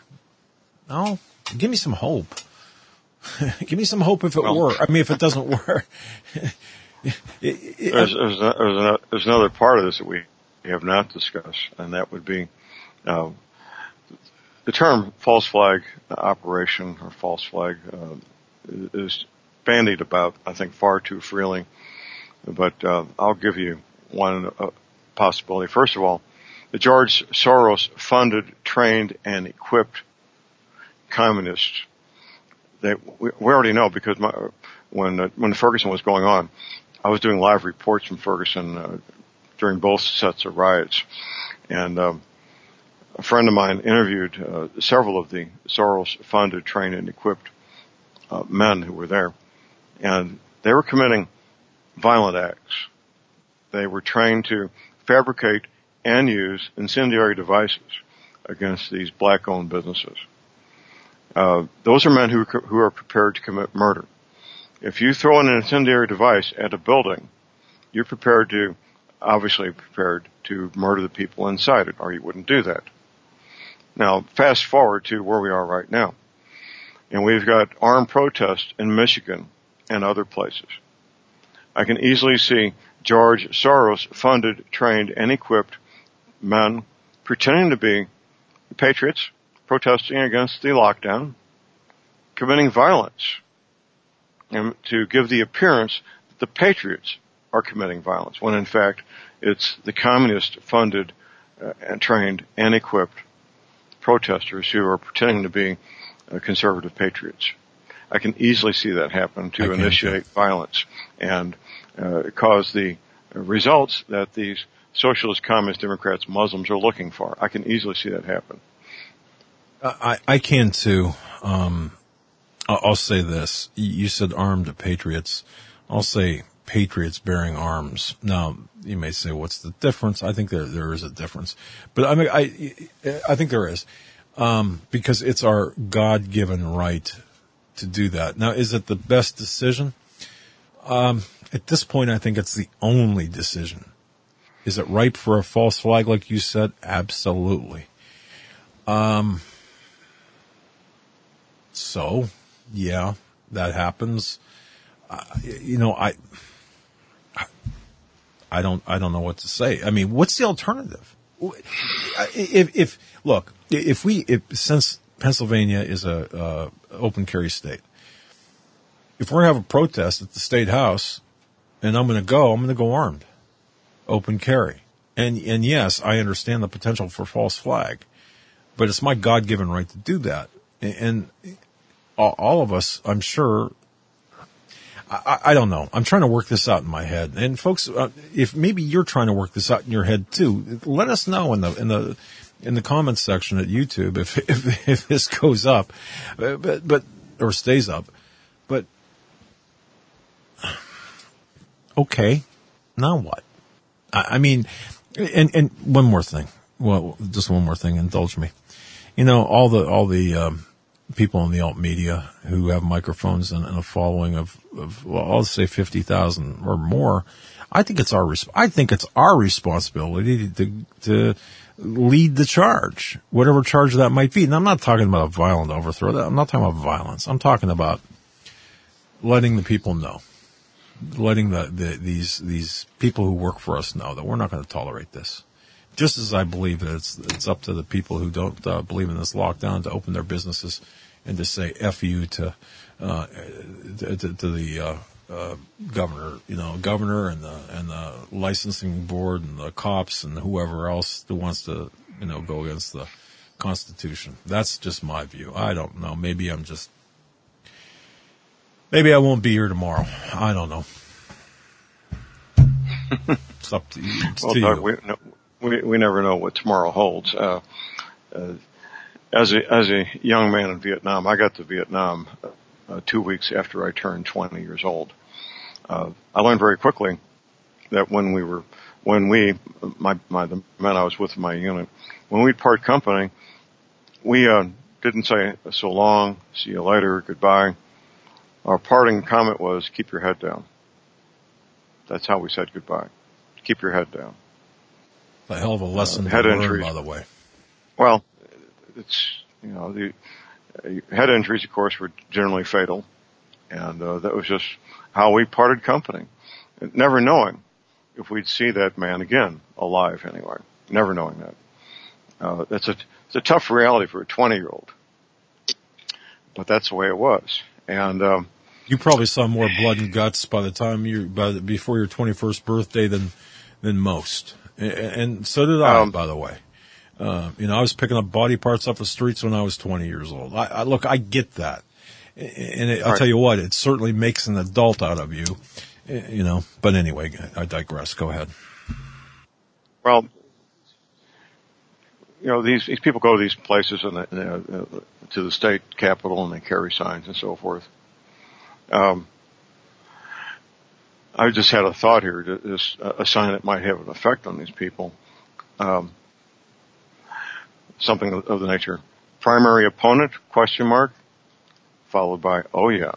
no, give me some hope. Give me some hope if it well, works. I mean, if it doesn't work. it, it, there's, there's, a, there's, a, there's another part of this that we have not discussed, and that would be uh, the term false flag operation or false flag uh, is bandied about, I think, far too freely. But uh, I'll give you one uh, possibility. First of all, the George Soros funded, trained, and equipped communists. They, we, we already know because my, when uh, when Ferguson was going on, I was doing live reports from Ferguson uh, during both sets of riots, and um, a friend of mine interviewed uh, several of the Soros-funded, trained, and equipped uh, men who were there, and they were committing violent acts. They were trained to fabricate and use incendiary devices against these black-owned businesses. Uh, those are men who who are prepared to commit murder. If you throw in an incendiary device at a building, you're prepared to, obviously prepared to murder the people inside it, or you wouldn't do that. Now, fast forward to where we are right now. And we've got armed protests in Michigan and other places. I can easily see George Soros funded, trained, and equipped men pretending to be patriots, protesting against the lockdown, committing violence, and to give the appearance that the patriots are committing violence, when in fact it's the communist-funded uh, and trained and equipped protesters who are pretending to be uh, conservative patriots. I can easily see that happen to initiate violence and uh, cause the results that these socialist, communist, Democrats, Muslims are looking for. I can easily see that happen. I, I can too. Um, I'll, I'll say this. You said armed patriots. I'll say patriots bearing arms. Now, you may say, what's the difference? I think there, there is a difference. But I mean, I, I think there is. Um, because it's our God-given right to do that. Now, is it the best decision? Um, at this point, I think it's the only decision. Is it ripe for a false flag, like you said? Absolutely. Um. So, yeah, that happens. Uh, you know, I, I don't, I don't know what to say. I mean, what's the alternative? If, if look, if we, if since Pennsylvania is a uh, open carry state, if we're gonna have a protest at the state house, and I'm gonna go, I'm gonna go armed, open carry, and and yes, I understand the potential for false flag, but it's my God-given right to do that, and, and all of us, I'm sure. I, I don't know. I'm trying to work this out in my head. And folks, uh, if maybe you're trying to work this out in your head too, let us know in the in the in the comments section at YouTube if if, if this goes up, but but or stays up. But okay, now what? I, I mean, and and one more thing. Well, just one more thing. Indulge me. You know, all the all the. Um, people in the alt media who have microphones and, and a following of, of, well, I'll say fifty thousand or more. I think it's our, I think it's our responsibility to, to lead the charge, whatever charge that might be. And I'm not talking about a violent overthrow. I'm not talking about violence. I'm talking about letting the people know, letting the, the these, these people who work for us know that we're not going to tolerate this. Just as I believe that it's it's up to the people who don't uh, believe in this lockdown to open their businesses and to say F you to uh, to, to, to the uh, uh, governor, you know, governor and the and the licensing board and the cops and whoever else who wants to, you know, go against the Constitution. That's just my view. I don't know. Maybe I'm just maybe I won't be here tomorrow. I don't know. It's up to you. It's well, to Doug, you. We, no, we we never know what tomorrow holds. Uh, uh, as a as a young man in Vietnam, I got to Vietnam uh, two weeks after I turned twenty years old. Uh, I learned very quickly that when we were when we my my the men I was with in my unit, when we'd part company, we uh, didn't say so long, see you later, goodbye. Our parting comment was, keep your head down. That's how we said goodbye. Keep your head down. A hell of a lesson uh, to head learn, injuries, by the way. Well, it's, you know, the uh, head injuries, of course, were generally fatal. And uh, that was just how we parted company. Never knowing if we'd see that man again, alive anyway. Never knowing that. Uh, that's a, it's a tough reality for a twenty-year-old. But that's the way it was. And, um, you probably saw more blood and guts by the time you, by the, before your twenty-first birthday than, than most. And, and so did I, um, by the way. Uh, you know, I was picking up body parts off the streets when I was twenty years old. I, I look, I get that. And it, I'll right. tell you what, it certainly makes an adult out of you, you know, but anyway, I digress. Go ahead. Well, you know, these, these people go to these places and, they, uh, to the state capitol and they carry signs and so forth. Um, I just had a thought here, this, uh, a sign that might have an effect on these people. Um, something of, of the nature, primary opponent, question mark, followed by, oh yeah.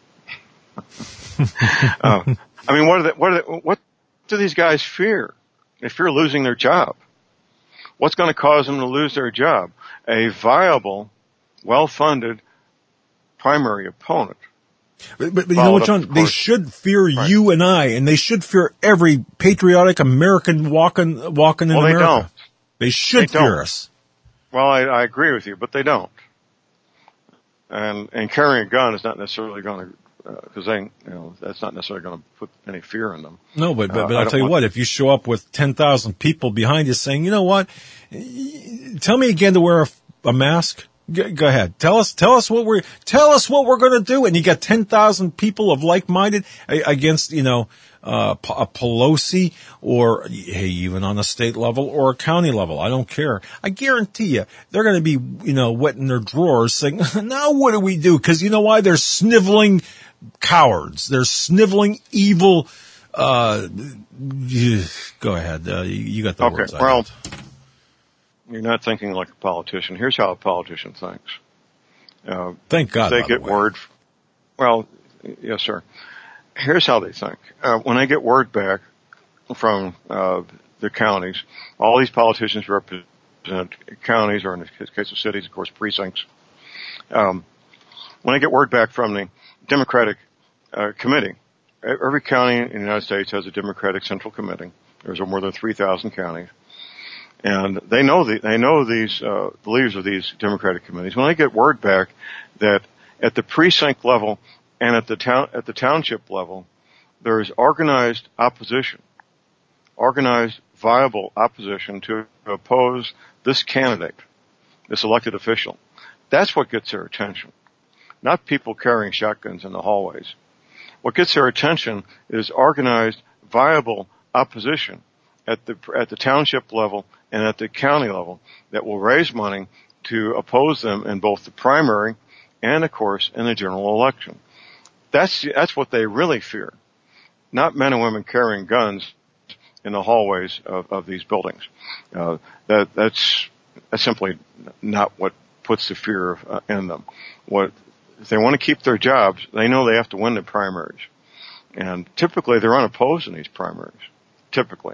uh, I mean, what are they, what are they, what do these guys fear? They fear losing their job. What's going to cause them to lose their job? A viable, well-funded primary opponent. But, but, but you know what, John? They should fear right. you and I, and they should fear every patriotic American walking, walking in well, America. They don't. They should they fear don't. us. Well, I, I agree with you, but they don't. And and carrying a gun is not necessarily going to, because uh, they, you know, that's not necessarily going to put any fear in them. No, but but, but uh, I'll tell you what, if you show up with ten thousand people behind you saying, you know what, tell me again to wear a, a mask. Go, go ahead. Tell us, tell us what we're, tell us what we're going to do. And you got ten thousand people of like-minded against, you know, uh, a Pelosi or, hey, even on a state level or a county level. I don't care. I guarantee you, they're going to be, you know, wetting their drawers saying, now what do we do? Cause you know why? They're sniveling cowards. They're sniveling evil, uh, go ahead. Uh, you, you got the okay, words. Well, you're not thinking like a politician. Here's how a politician thinks. Uh, Thank God. They get the word. Well, yes, sir. Here's how they think. Uh, when they get word back from uh, the counties. All these politicians represent counties, or in the case of cities, of course, precincts. Um, when I get word back from the Democratic uh, committee, every county in the United States has a Democratic Central Committee. There's more than three thousand counties. And they know the, they know these, uh, the leaders of these Democratic committees. When they get word back that at the precinct level and at the town, at the township level, there is organized opposition, organized, viable opposition to oppose this candidate, this elected official. That's what gets their attention. Not people carrying shotguns in the hallways. What gets their attention is organized, viable opposition at the, at the township level and at the county level that will raise money to oppose them in both the primary and, of course, in the general election. That's, that's what they really fear. Not men and women carrying guns in the hallways of, of these buildings. Uh, that, that's, that's simply not what puts the fear of, uh, in them. What, if they want to keep their jobs, they know they have to win the primaries. And typically they're unopposed in these primaries. Typically.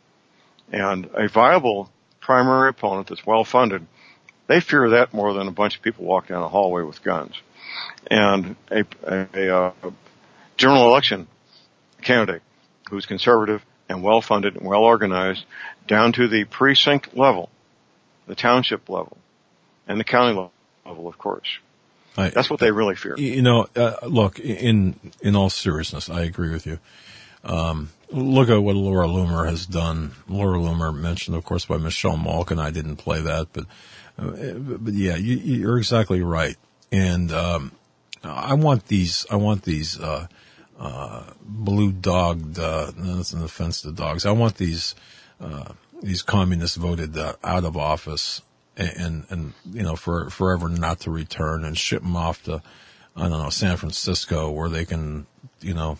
And a viable primary opponent that's well funded, they fear that more than a bunch of people walk down a hallway with guns. And a, a, a uh, general election candidate who's conservative and well funded and well organized down to the precinct level, the township level, and the county level, of course. I, That's what they really fear. You know, uh, look, in in all seriousness, I agree with you. Um, look at what Laura Loomer has done. Laura Loomer, mentioned, of course, by Michelle Malkin. I didn't play that, but uh, but yeah, you, you're exactly right. And um, I want these. I want these uh, uh, blue dogged. Uh, that's an offense to dogs. I want these uh, these communists voted uh, out of office. And, and, you know, for forever not to return and ship them off to, I don't know, San Francisco where they can, you know,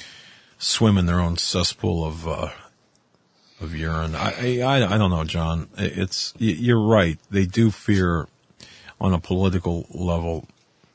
swim in their own cesspool of, uh, of urine. I, I, I don't know, John. It's, you're right. They do fear on a political level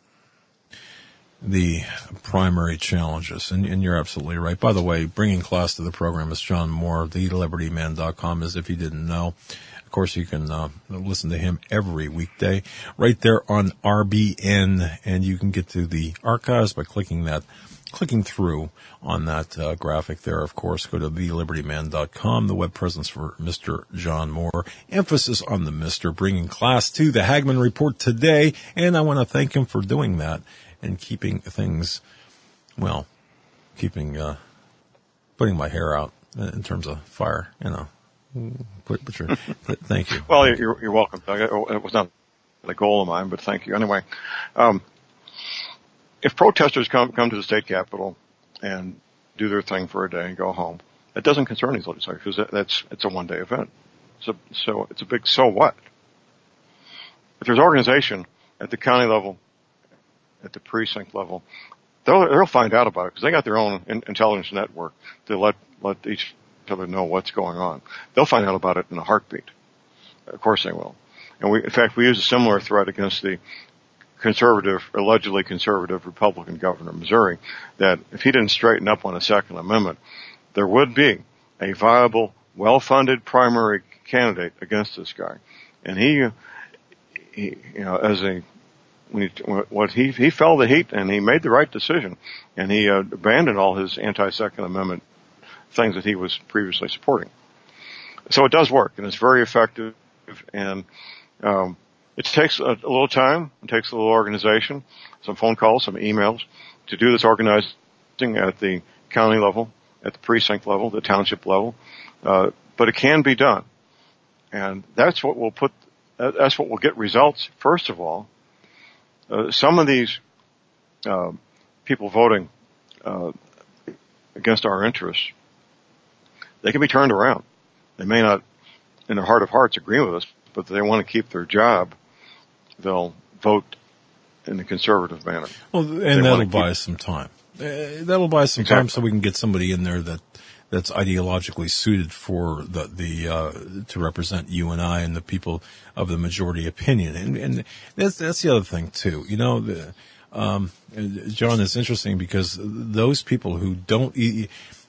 the primary challenges. And, and you're absolutely right. By the way, bringing class to the program is John Moore, the liberty man dot com, as if you didn't know. Of course, you can uh, listen to him every weekday right there on R B N, and you can get to the archives by clicking that, clicking through on that uh, graphic there. Of course, go to the liberty man dot com, the web presence for Mister John Moore. Emphasis on the Mister, bringing class to the Hagmann Report today, and I want to thank him for doing that and keeping things, well, keeping, uh, putting my hair out in terms of fire, you know. Put, put your, put, thank you. Well, you're, you're welcome. It was not a goal of mine, but thank you. Anyway, um, if protesters come come to the state capitol and do their thing for a day and go home, that doesn't concern these legislators because that's it's a one day event. So so it's a big so what. If there's organization at the county level, at the precinct level, they'll they'll find out about it because they got their own in, intelligence network to let let each other know what's going on. They'll find out about it in a heartbeat. Of course they will. And we, in fact, we use a similar threat against the conservative, allegedly conservative Republican governor of Missouri, that if he didn't straighten up on the Second Amendment, there would be a viable, well-funded primary candidate against this guy. And he, he you know, as a, when he, what he, he felt the heat and he made the right decision and he uh, abandoned all his anti-Second Amendment things that he was previously supporting. So it does work, and it's very effective, and um, it takes a, a little time, it takes a little organization, some phone calls, some emails, to do this organizing at the county level, at the precinct level, the township level, uh, but it can be done. And that's what will put, that's what will get results, first of all. Uh, some of these uh, people voting uh, against our interests, they can be turned around. They may not, in their heart of hearts, agree with us, but if they want to keep their job, they'll vote in a conservative manner. Well, and that'll buy us some time. Uh, that'll buy us some exactly. time so we can get somebody in there that that's ideologically suited for the the uh, to represent you and I and the people of the majority opinion. And, and that's that's the other thing too. You know, the, um, John, it's interesting because those people who don't.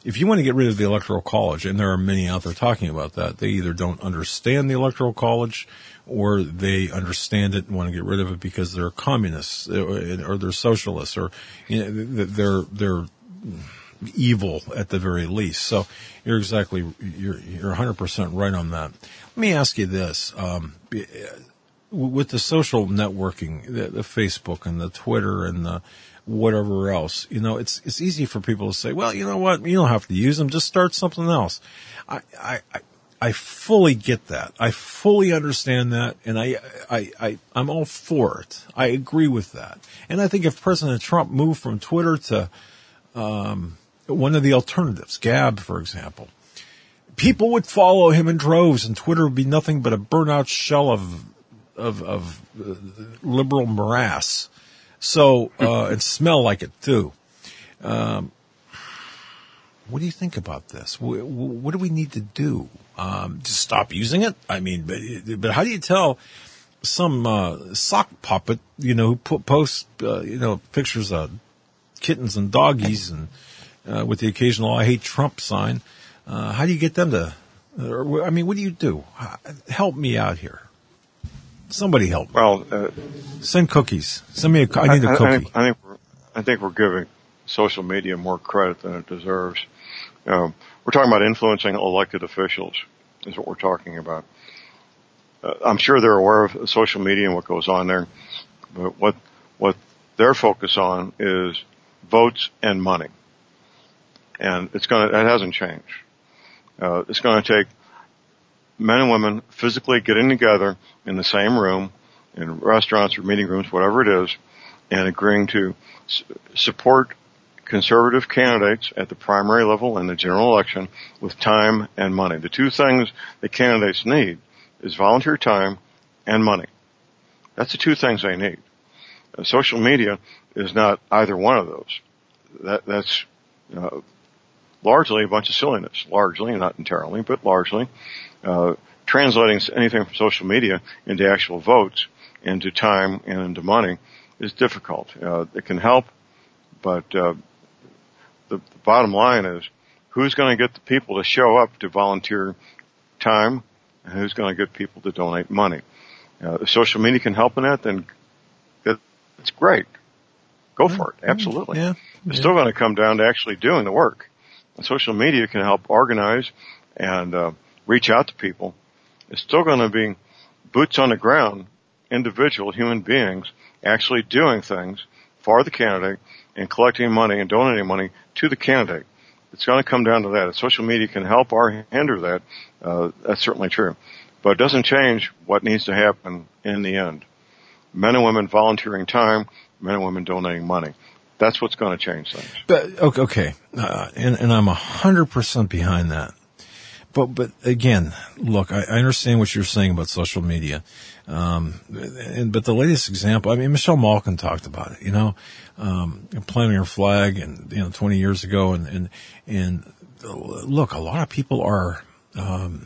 if you want to get rid of the Electoral College, and there are many out there talking about that, they either don't understand the Electoral College or they understand it and want to get rid of it because they're communists or they're socialists or you know, they're they're evil at the very least. So you're exactly you're you're one hundred percent right on that. Let me ask you this: um, with the social networking, the, the Facebook and the Twitter and the whatever else, you know, it's it's easy for people to say, well, you know what, you don't have to use them, just start something else. I I I, I fully get that. I fully understand that, and I I I I'm all for it. I agree with that, and I think if President Trump moved from Twitter to um, one of the alternatives, Gab, for example, people would follow him in droves, and Twitter would be nothing but a burnout shell of of of uh, liberal morass. So, uh, and smell like it too. Um, what do you think about this? What, what do we need to do? Um, just stop using it? I mean, but, but how do you tell some, uh, sock puppet, you know, who put, posts, uh, you know, pictures of kittens and doggies and, uh, with the occasional I hate Trump sign, uh, how do you get them to, uh, I mean, what do you do? Help me out here. Somebody help me. Well, uh, send cookies. Send me a. I need a cookie. I, I, think, I think we're, I think we're giving social media more credit than it deserves. Um, we're talking about influencing elected officials, is what we're talking about. Uh, I'm sure they're aware of social media and what goes on there, but what what their focus on is votes and money, and it's going to. It hasn't changed. Uh, it's going to take men and women physically getting together in the same room, in restaurants or meeting rooms, whatever it is, and agreeing to s- support conservative candidates at the primary level in the general election with time and money. The two things that candidates need is volunteer time and money. That's the two things they need. Uh, social media is not either one of those. That, that's uh, largely a bunch of silliness. Largely, not entirely, but largely. Uh, translating anything from social media into actual votes, into time, and into money is difficult. Uh, it can help, but uh, the, the bottom line is who's going to get the people to show up to volunteer time, and who's going to get people to donate money. Uh, if social media can help in that, then it, it's great. Go for it. Absolutely. Yeah. It's Yeah. still going to come down to actually doing the work. And social media can help organize and uh, reach out to people. It's still going to be boots on the ground, individual human beings actually doing things for the candidate and collecting money and donating money to the candidate. It's going to come down to that. If social media can help or hinder that, uh, that's certainly true. But it doesn't change what needs to happen in the end. Men and women volunteering time, men and women donating money. That's what's going to change things. But, okay, uh, and, and I'm a hundred percent behind that. But, but again, look, I, I understand what you're saying about social media. Um, and, but the latest example, I mean, Michelle Malkin talked about it, you know, um, planting her flag and, you know, twenty years ago. And, and, and look, a lot of people are, um,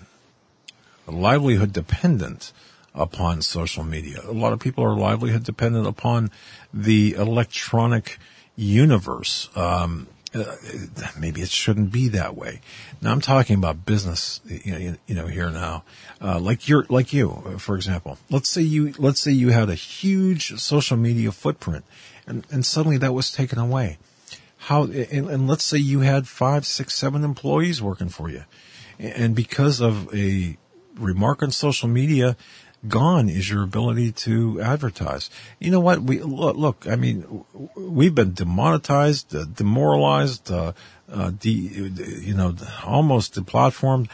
livelihood dependent upon social media. A lot of people are livelihood dependent upon the electronic universe. Um, uh, maybe it shouldn't be that way. Now I'm talking about business, you know, you know here now, uh, like you're, like you, for example. Let's say you, let's say you had a huge social media footprint, and, and suddenly that was taken away. How? And, and let's say you had five, six, seven employees working for you, and because of a remark on social media, gone is your ability to advertise. You know what? We look. look I mean, we've been demonetized, uh, demoralized, uh, uh, de, you know, almost deplatformed.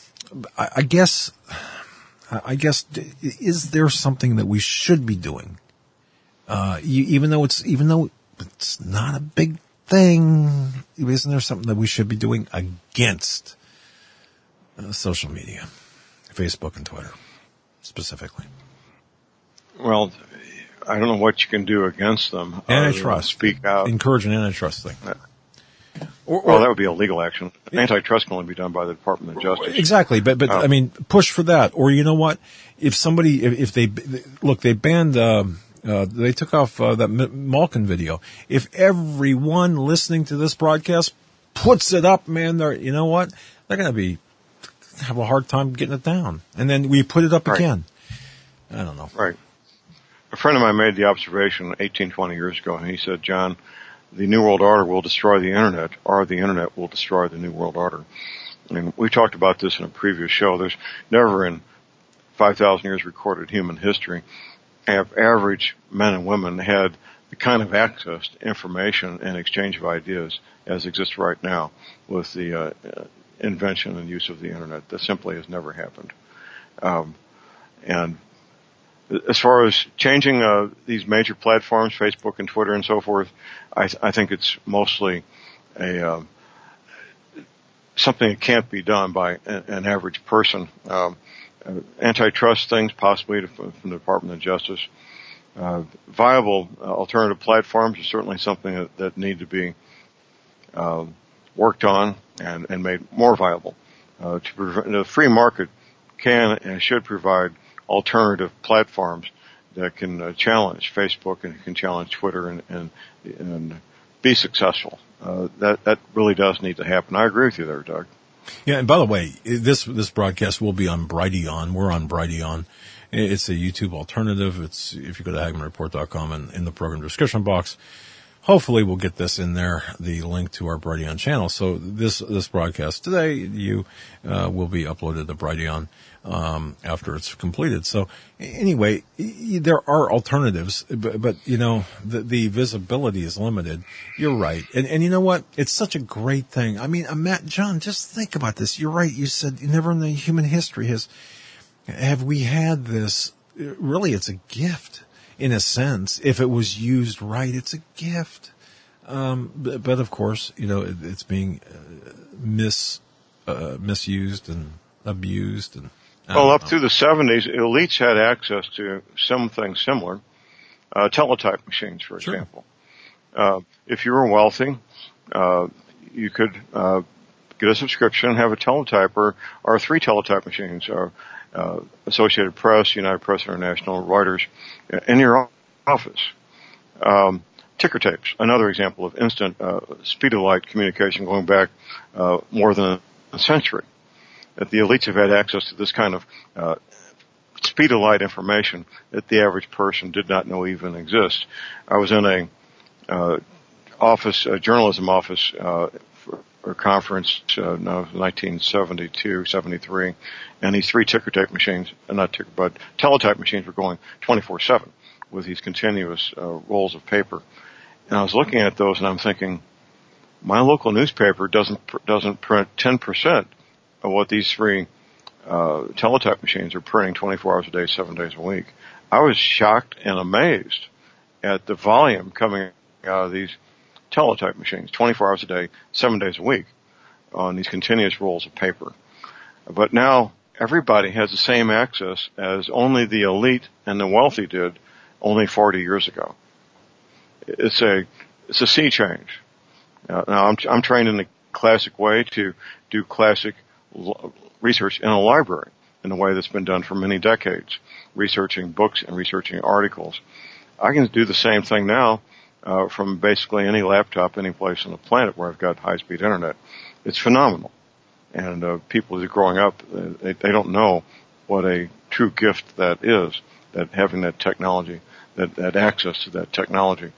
I, I guess. I guess. Is there something that we should be doing? Uh, you, even though it's even though it's not a big thing, isn't there something that we should be doing against uh, social media, Facebook and Twitter? Specifically, well, I don't know what you can do against them. Antitrust. Speak out. Encourage an antitrust thing. Uh, or, or, well, that would be a legal action. Antitrust can only be done by the Department of Justice. Exactly, but but um, I mean, push for that. Or you know what? If somebody, if, if they look, they banned. Um, uh, they took off uh, that Malkin video. If everyone listening to this broadcast puts it up, man, they're, you know what? They're going to be, have a hard time getting it down. And then we put it up right. again. I don't know. Right. A friend of mine made the observation eighteen, twenty years ago, and he said, John, the New World Order will destroy the Internet, or the Internet will destroy the New World Order. And we talked about this in a previous show. There's never in five thousand years recorded human history have average men and women had the kind of access to information and exchange of ideas as exists right now with the uh, invention and use of the Internet. That simply has never happened. Um, and as far as changing uh, these major platforms, Facebook and Twitter and so forth, I, th- I think it's mostly a uh, something that can't be done by an, an average person. Um, uh, antitrust things, possibly to, from the Department of Justice. Uh, viable uh, alternative platforms are certainly something that, that need to be uh, worked on and, and made more viable. Uh, to prevent, the free market can and should provide alternative platforms that can uh, challenge Facebook and can challenge Twitter and, and, and be successful. Uh, that, that really does need to happen. I agree with you there, Doug. Yeah, and by the way, this, this broadcast will be on Brighteon. We're on Brighteon. It's a YouTube alternative. It's, if you go to Hagmann Report dot com and in the program description box, hopefully we'll get this in there, the link to our Brighteon channel. So this, this broadcast today, you, uh, will be uploaded to Brighteon, um, after it's completed. So anyway, there are alternatives, but, but you know, the, the visibility is limited. You're right. And, and you know what? It's such a great thing. I mean, Matt, John, just think about this. You're right. You said never in the human history has, have we had this, really it's a gift. In a sense, if it was used right, it's a gift. Um, but, but of course, you know, it, it's being uh, mis, uh, misused and abused. And well, up know. through the seventies, elites had access to something similar, uh, teletype machines, for sure. example. Uh, if you were wealthy, uh, you could uh, get a subscription and have a teletyper or three teletype machines, or Uh, Associated Press, United Press International, Reuters, in your office. Um, ticker tapes, another example of instant uh, speed of light communication going back uh, more than a century. That the elites have had access to this kind of uh, speed of light information that the average person did not know even exists. I was in a uh, office, a journalism office, uh, for a conference, uh, no, nineteen seventy-two, seventy-three, and these three ticker tape machines, uh, not ticker, but teletype machines were going twenty-four seven with these continuous uh, rolls of paper. And I was looking at those and I'm thinking, my local newspaper doesn't doesn't print ten percent of what these three uh, teletype machines are printing twenty-four hours a day, seven days a week. I was shocked and amazed at the volume coming out of these teletype machines, twenty-four hours a day, seven days a week, on these continuous rolls of paper. But now everybody has the same access as only the elite and the wealthy did only forty years ago. It's a it's a sea change. Uh, now I'm I'm trained in the classic way to do classic l- research in a library in a way that's been done for many decades, researching books and researching articles. I can do the same thing now. Uh, from basically any laptop, any place on the planet where I've got high-speed internet. It's phenomenal. And uh, people that are growing up, they, they don't know what a true gift that is, that having that technology, that, that access to that technology.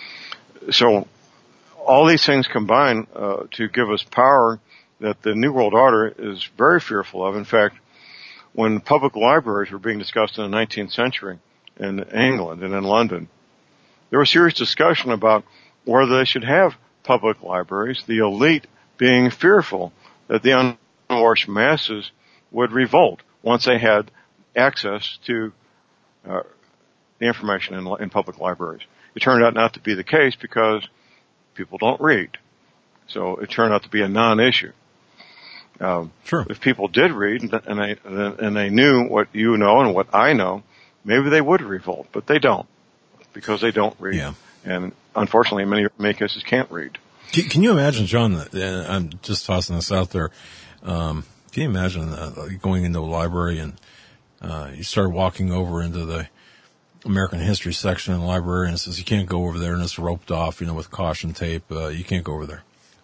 So all these things combine uh, to give us power that the New World Order is very fearful of. In fact, when public libraries were being discussed in the nineteenth century in England and in London, there was serious discussion about whether they should have public libraries, the elite being fearful that the unwashed masses would revolt once they had access to uh, the information in, in public libraries. It turned out not to be the case because people don't read. So it turned out to be a non-issue. Um, sure. If people did read and they, and they knew what you know and what I know, maybe they would revolt, but they don't. Because they don't read, yeah. and unfortunately, in many, many cases, can't read. Can, can you imagine, John? Uh, I'm just tossing this out there. Um, can you imagine uh, going into a library and uh, you start walking over into the American history section in the library, and it says you can't go over there, and it's roped off, you know, with caution tape. Uh, you can't go over there.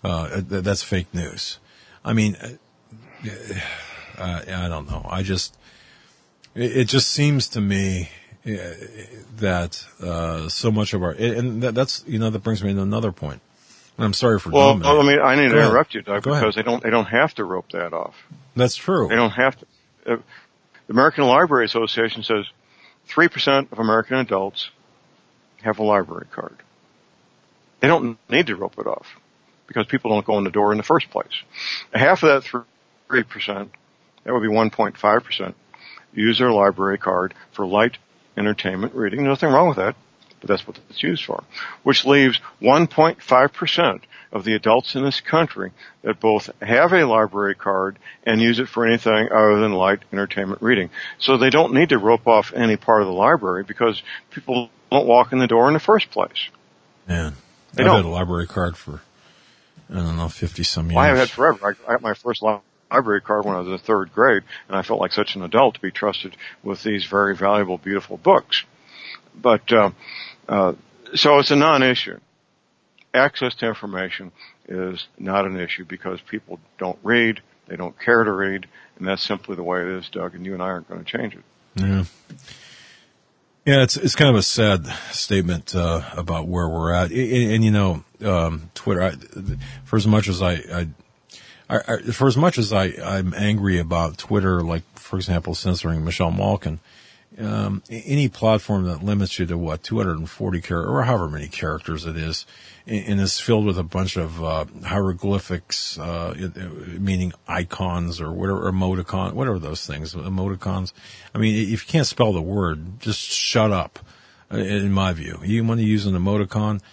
Uh, th- that's fake news. I mean, uh, uh, I don't know. I just, it, it just seems to me uh, that uh, so much of our, and that, that's, you know, that brings me to another point. And I'm sorry for well, dominating. I mean, I need to Go interrupt ahead. you, Doug, Go because ahead. they don't they don't have to rope that off. That's true. They don't have to. Uh, the American Library Association says three percent of American adults have a library card. They don't need to rope it off because people don't go in the door in the first place. Half of that three percent, that would be one point five percent, use their library card for light entertainment reading. Nothing wrong with that, but that's what it's used for, which leaves one point five percent of the adults in this country that both have a library card and use it for anything other than light entertainment reading. So they don't need to rope off any part of the library because people don't walk in the door in the first place. Yeah. They I've don't. had a library card for, I don't know, fifty some years. Well, I have had forever. I got my first li- library card when I was in third grade, and I felt like such an adult to be trusted with these very valuable, beautiful books. But, uh, uh, so it's a non-issue. Access to information is not an issue because people don't read, they don't care to read, and that's simply the way it is, Doug, and you and I aren't going to change it. Yeah. Yeah, it's it's kind of a sad statement uh, about where we're at, and, and you know, um, Twitter. I, for as much as I, I, I, I, for as much as I, I'm angry about Twitter, like for example, censoring Michelle Malkin, um, any platform that limits you to what two hundred forty characters or however many characters it is, and, and is filled with a bunch of uh, hieroglyphics, uh, meaning icons or whatever, emoticon, whatever those things, emoticons. I mean, if you can't spell the word, just shut up. In my view, you want to use an emoticon,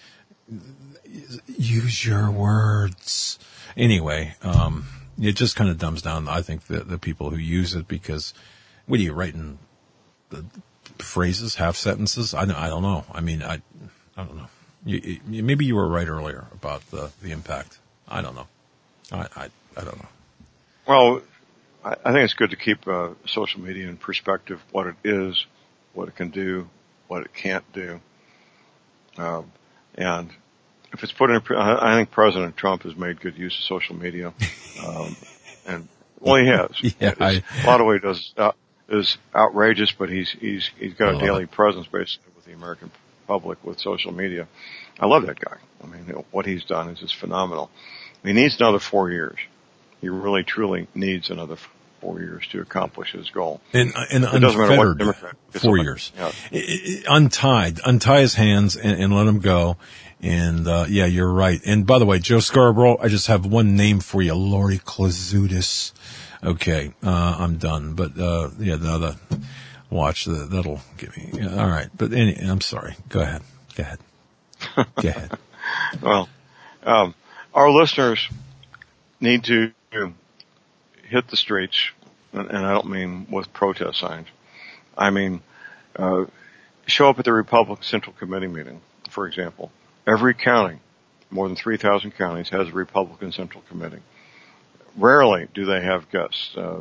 use your words. Anyway, um, it just kind of dumbs down, I think, the, the people who use it because what are you writing? The phrases, half sentences? I, I don't know. I mean, I, I don't know. You, you, maybe you were right earlier about the, the impact. I don't know. I, I, I don't know. Well, I, I think it's good to keep uh, social media in perspective, what it is, what it can do, what it can't do. Um, and if it's put in, I think President Trump has made good use of social media. Um, and, well, he has. Yeah, I, a lot of what he does uh, is outrageous, but he's, he's, he's got a daily it. presence basically with the American public with social media. I love that guy. I mean, what he's done is just phenomenal. He needs another four years. He really, truly needs another four years to accomplish his goal. And, and it doesn't matter what unfettered Democrat. four like, years. Yeah. It, it, untied, untie his hands and, and let him go. And, uh, yeah, you're right. And by the way, Joe Scarborough, I just have one name for you, Lori Klazutis. Okay, uh, I'm done. But, uh, yeah, the other, watch, the, that'll give me, yeah, all right. But any, I'm sorry. Go ahead. Go ahead. Go ahead. Well, um, our listeners need to hit the streets, and, and I don't mean with protest signs. I mean, uh, show up at the Republican Central Committee meeting, for example. Every county, more than three thousand counties, has a Republican Central Committee. Rarely do they have guests. Uh,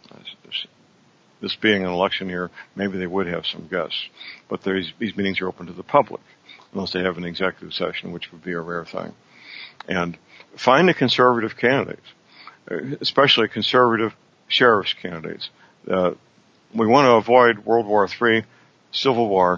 this being an election year, maybe they would have some guests. But these, these meetings are open to the public, unless they have an executive session, which would be a rare thing. And find the conservative candidates, especially conservative sheriff's candidates. Uh, we want to avoid World War Three, Civil War,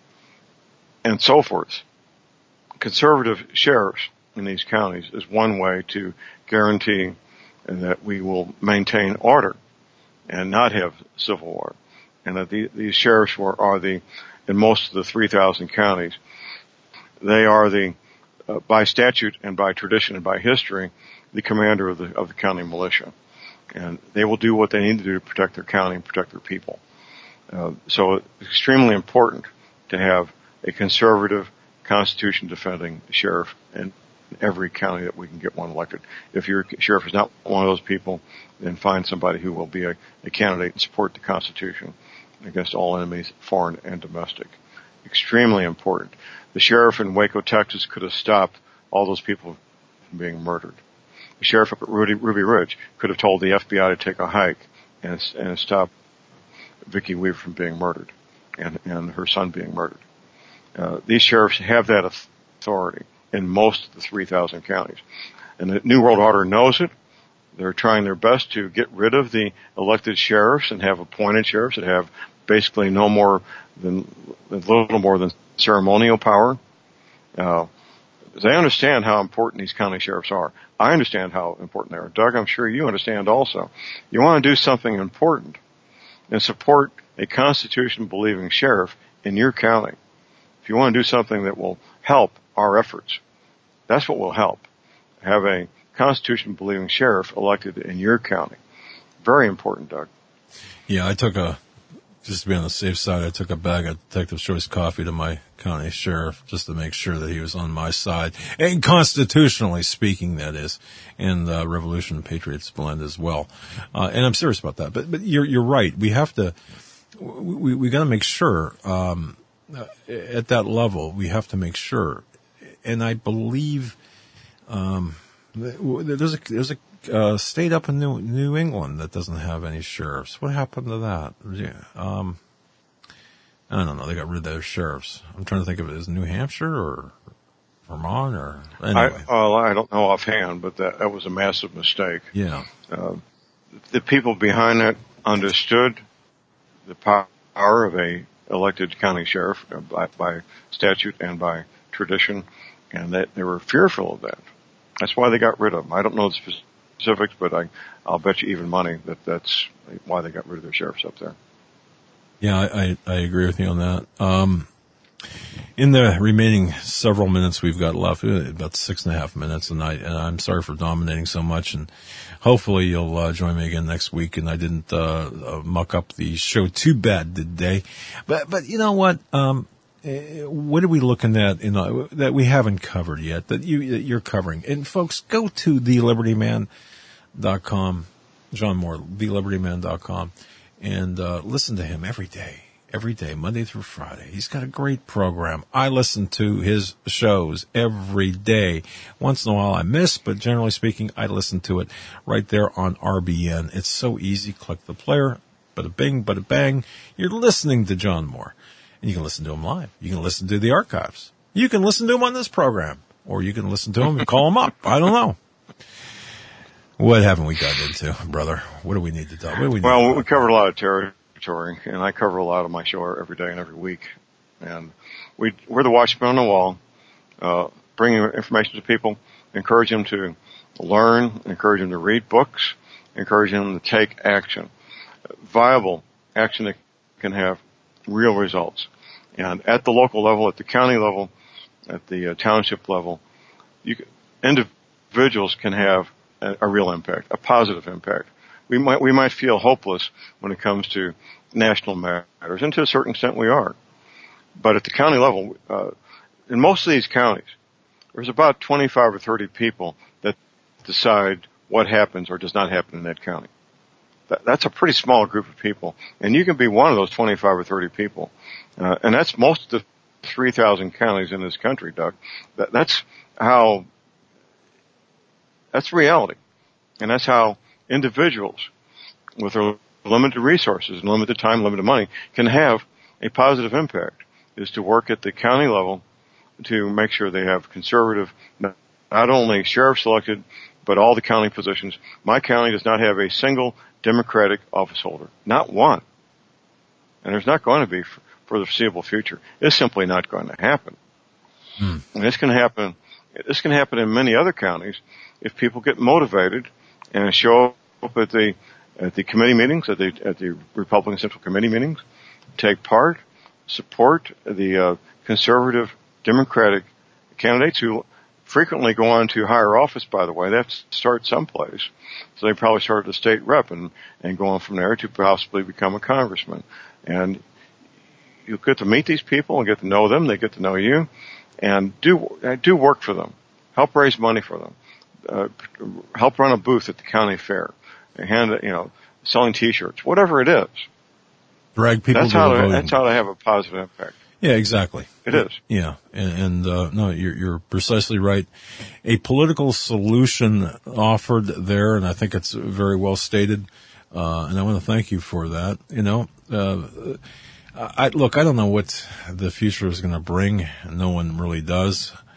and so forth. Conservative sheriffs in these counties is one way to guarantee that we will maintain order and not have civil war. And that the, these sheriffs were, are the, in most of the three thousand counties, they are the, uh, by statute and by tradition and by history, the commander of the, of the county militia. And they will do what they need to do to protect their county and protect their people. Uh, so it's extremely important to have a conservative, Constitution defending sheriff in every county that we can get one elected. If your sheriff is not one of those people, then find somebody who will be a, a candidate and support the Constitution against all enemies, foreign and domestic. Extremely important. The sheriff in Waco, Texas could have stopped all those people from being murdered. The sheriff up at Ruby, Ruby Ridge could have told the F B I to take a hike and, and stop Vicki Weaver from being murdered and, and her son being murdered. Uh, these sheriffs have that authority in most of the three thousand counties. and the New World Order knows it. They're trying their best to get rid of the elected sheriffs and have appointed sheriffs that have basically no more than, a little more than ceremonial power. Uh, they understand how important these county sheriffs are. I understand how important they are. Doug, I'm sure you understand also. You want to do something important and support a Constitution-believing sheriff in your county. If you want to do something that will help our efforts, that's what will help. Have a Constitution-believing sheriff elected in your county. Very important, Doug. Yeah, I took a, just to be on the safe side, I took a bag of Detective Choice coffee to my county sheriff just to make sure that he was on my side. And constitutionally speaking, that is. And uh, Revolution and Patriots blend as well. Uh, and I'm serious about that. But but you're you're right. We have to, we, we got to make sure, um, at that level, we have to make sure. And I believe, um, there's a, there's a, uh, state up in New, New England that doesn't have any sheriffs. What happened to that? Yeah. Um, I don't know. They got rid of their sheriffs. I'm trying to think of it as New Hampshire or Vermont or anyway. I, well, I don't know offhand, but that, that was a massive mistake. Yeah. Uh, the people behind that understood the power of a elected county sheriff by, by statute and by tradition, and that they were fearful of that. That's why they got rid of them. I don't know the specifics, but I, I'll bet you even money that that's why they got rid of their sheriffs up there. Yeah, I, I, I agree with you on that. Um, in the remaining several minutes we've got left, about six and a half minutes, and I, and I'm sorry for dominating so much, and hopefully you'll uh, join me again next week, and I didn't uh, uh, muck up the show too bad today. But, but you know what? Um, what are we looking at in, uh, that we haven't covered yet, that, you, that you're covering? And folks, go to the liberty man dot com, John Moore, the liberty man dot com, and uh, listen to him every day. Every day, Monday through Friday. He's got a great program. I listen to his shows every day. Once in a while I miss, but generally speaking, I listen to it right there on R B N. It's so easy. Click the player, bada bing, bada bang. You're listening to John Moore. And you can listen to him live. You can listen to the archives. You can listen to him on this program. Or you can listen to him and call him up. I don't know. What haven't we got into, brother? What do we need to talk? What do we need well, to we covered a lot of territory. And I cover a lot of my show every day and every week. And we, we're the watchmen on the wall, uh, bringing information to people, encourage them to learn, encourage them to read books, encourage them to take action. Viable action that can have real results. And at the local level, at the county level, at the uh, township level, you can, individuals can have a, a real impact, a positive impact. We might, we might feel hopeless when it comes to national matters, and to a certain extent we are. But at the county level, uh, in most of these counties, there's about twenty-five or thirty people that decide what happens or does not happen in that county. That, that's a pretty small group of people, and you can be one of those twenty-five or thirty people. Uh, and that's most of the three thousand counties in this country, Doug. That, that's how, that's reality. And that's how individuals with their limited resources and limited time, limited money can have a positive impact, is to work at the county level to make sure they have conservative, not only sheriffs elected, but all the county positions. My county does not have a single Democratic office holder. Not one. And there's not going to be for, for the foreseeable future. It's simply not going to happen. Hmm. And this can happen, this can happen in many other counties if people get motivated and show up at the at the committee meetings, at the at the Republican Central Committee meetings, take part, support the uh, conservative Democratic candidates who frequently go on to higher office. By the way, they have to start someplace, so they probably start at a state rep and and go on from there to possibly become a congressman. And you get to meet these people and get to know them. They get to know you, and do do work for them. Help raise money for them. Uh, help run a booth at the county fair, and hand, you know, selling T-shirts, whatever it is. Drag people. That's to how the to, voting. that's how to have a positive impact. Yeah, exactly. It is. Yeah, and, and uh, no, you're, you're precisely right. A political solution offered there, and I think it's very well stated. Uh, and I want to thank you for that. You know, uh, I look. I don't know what the future is going to bring. No one really does.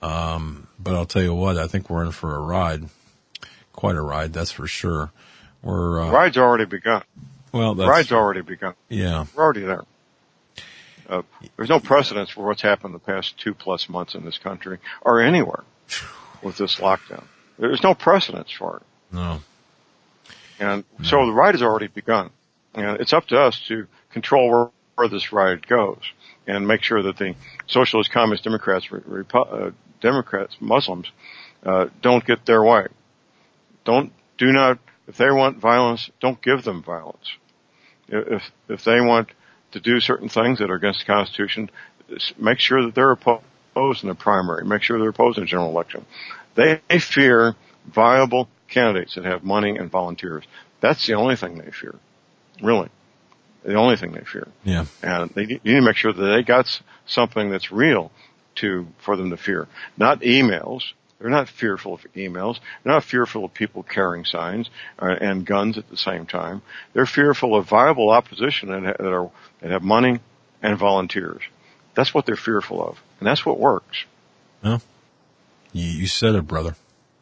Um, but I'll tell you what, I think we're in for a ride. Quite a ride, that's for sure. We're, uh, Ride's already begun. Well, that's, Ride's already begun. Yeah. We're already there. Uh, there's no precedence for what's happened the past two plus months in this country or anywhere with this lockdown. There's no precedence for it. No. And no. So the ride has already begun. And it's up to us to control where, where this ride goes and make sure that the socialist, communist, Democrats, Repu- uh, Democrats, Muslims, uh, don't get their way. Don't, do not, if they want violence, don't give them violence. If, if they want to do certain things that are against the Constitution, make sure that they're opposed in the primary. Make sure they're opposed in the general election. They fear viable candidates that have money and volunteers. That's the only thing they fear. Really. The only thing they fear. Yeah. And they you need to make sure that they got something that's real to, for them to fear. Not emails. They're not fearful of emails. They're not fearful of people carrying signs uh, and guns at the same time. They're fearful of viable opposition that, ha- that are, that have money and volunteers. That's what they're fearful of. And that's what works. Well, you, you said it, brother.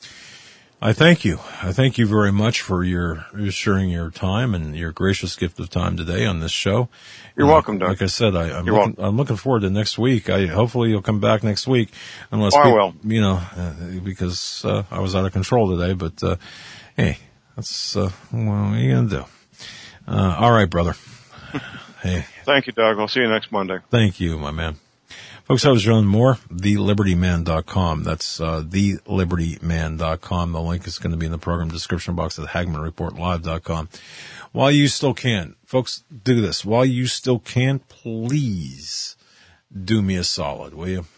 I thank you. I thank you very much for your sharing your time and your gracious gift of time today on this show. You're uh, welcome, Doug. Like I said, I, I'm, You're looking, welcome. I'm looking forward to next week. I hopefully you'll come back next week, unless oh, I people, will. You know, uh, because uh, I was out of control today. But uh, hey, that's uh, well, what are you gonna do? Uh, all right, brother. Hey, thank you, Doug. I'll see you next Monday. Thank you, my man. Folks, I was John Moore, the liberty man dot com. That's uh, the liberty man dot com. The link is going to be in the program description box at hagmann report live dot com. While you still can, folks, do this. While you still can, please do me a solid, will you?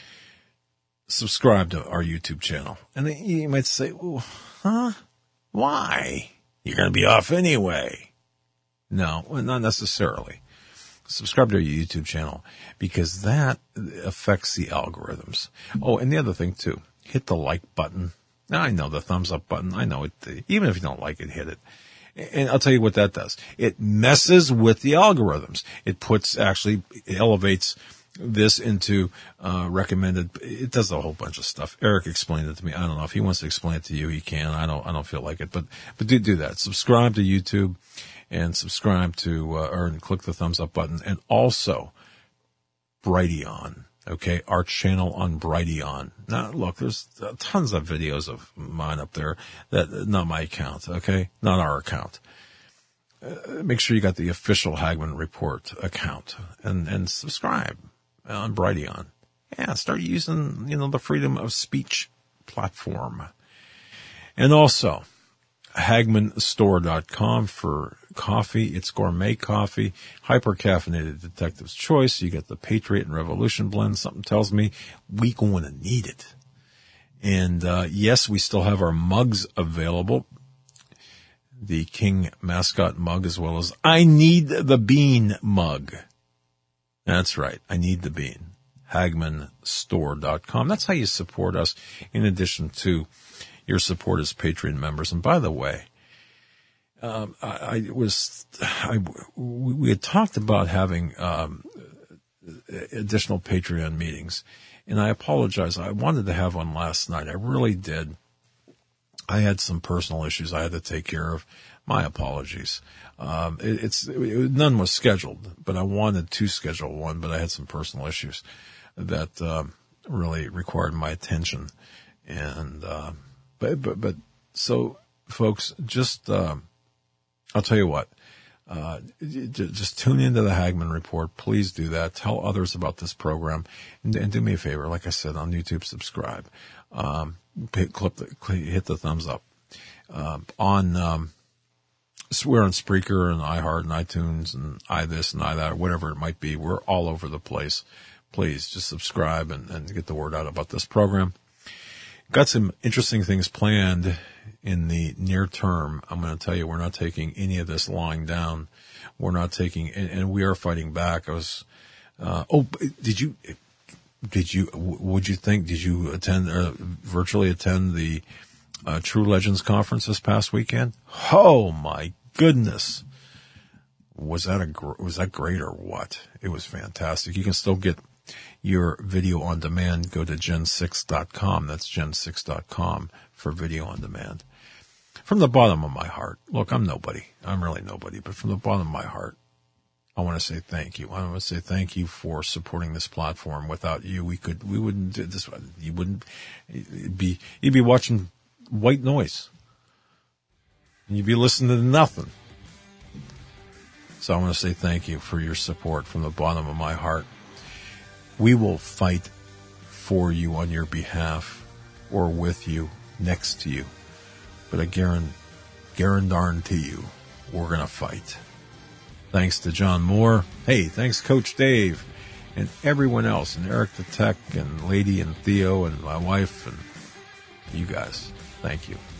Subscribe to our YouTube channel. And you might say, well, huh? Why? You're going to be off anyway. No, well, not necessarily. Subscribe to our YouTube channel because that affects the algorithms. Oh, and the other thing too, hit the like button. Now I know the thumbs up button. I know it. Even if you don't like it, hit it. And I'll tell you what that does. It messes with the algorithms. It puts, actually it elevates this into, uh, recommended. It does a whole bunch of stuff. Eric explained it to me. I don't know if he wants to explain it to you. He can. I don't, I don't feel like it, but, but do do that. Subscribe to YouTube. And subscribe to, uh, or click the thumbs up button. And also, Brighteon, okay? Our channel on Brighteon. Now, look, there's tons of videos of mine up there. That, not my account, okay? Not our account. Uh, make sure you got the official Hagmann Report account. And, and subscribe on Brighteon. Yeah, start using, you know, the freedom of speech platform. And also, hagmann store dot com for coffee. It's gourmet coffee, hyper-caffeinated Detective's Choice. You get the Patriot and Revolution blend. Something tells me we going to need it. And, uh, yes, we still have our mugs available. The King mascot mug as well as I Need the Bean mug. That's right. I Need the Bean. hagmann store dot com. That's how you support us in addition to your support as Patreon members. And by the way, um, I, I was, I, we had talked about having, um, additional Patreon meetings, and I apologize. I wanted to have one last night. I really did. I had some personal issues I had to take care of. My apologies. Um, it, it's, it, none was scheduled, but I wanted to schedule one, but I had some personal issues that, um, really required my attention. And, um, But, but, but, so folks, just, um, I'll tell you what, uh, just tune into the Hagmann Report. Please do that. Tell others about this program and, and do me a favor. Like I said, on YouTube, subscribe, um, hit, clip the, hit the thumbs up, um, on, um, we're on Spreaker and iHeart and iTunes and i this and i that, or whatever it might be. We're all over the place. Please just subscribe and, and get the word out about this program. Got some interesting things planned in the near term. I'm going to tell you, we're not taking any of this lying down. We're not taking, and, and we are fighting back. I was, uh, oh, did you, did you, would you think, did you attend, uh, virtually attend the, uh, True Legends conference this past weekend? Oh my goodness. Was that a, was that great or what? It was fantastic. You can still get your video on demand, go to gen six dot com. That's gen six dot com for video on demand. From the bottom of my heart, look, I'm nobody. I'm really nobody, but from the bottom of my heart, I want to say thank you. I want to say thank you for supporting this platform. Without you, we could, we wouldn't do this. You wouldn't it'd be, you'd be watching white noise. And you'd be listening to nothing. So I want to say thank you for your support from the bottom of my heart. We will fight for you on your behalf or with you, next to you. But I guarantee, guarantee you, we're going to fight. Thanks to John Moore. Hey, thanks Coach Dave and everyone else, and Eric the Tech and Lady and Theo and my wife and you guys. Thank you.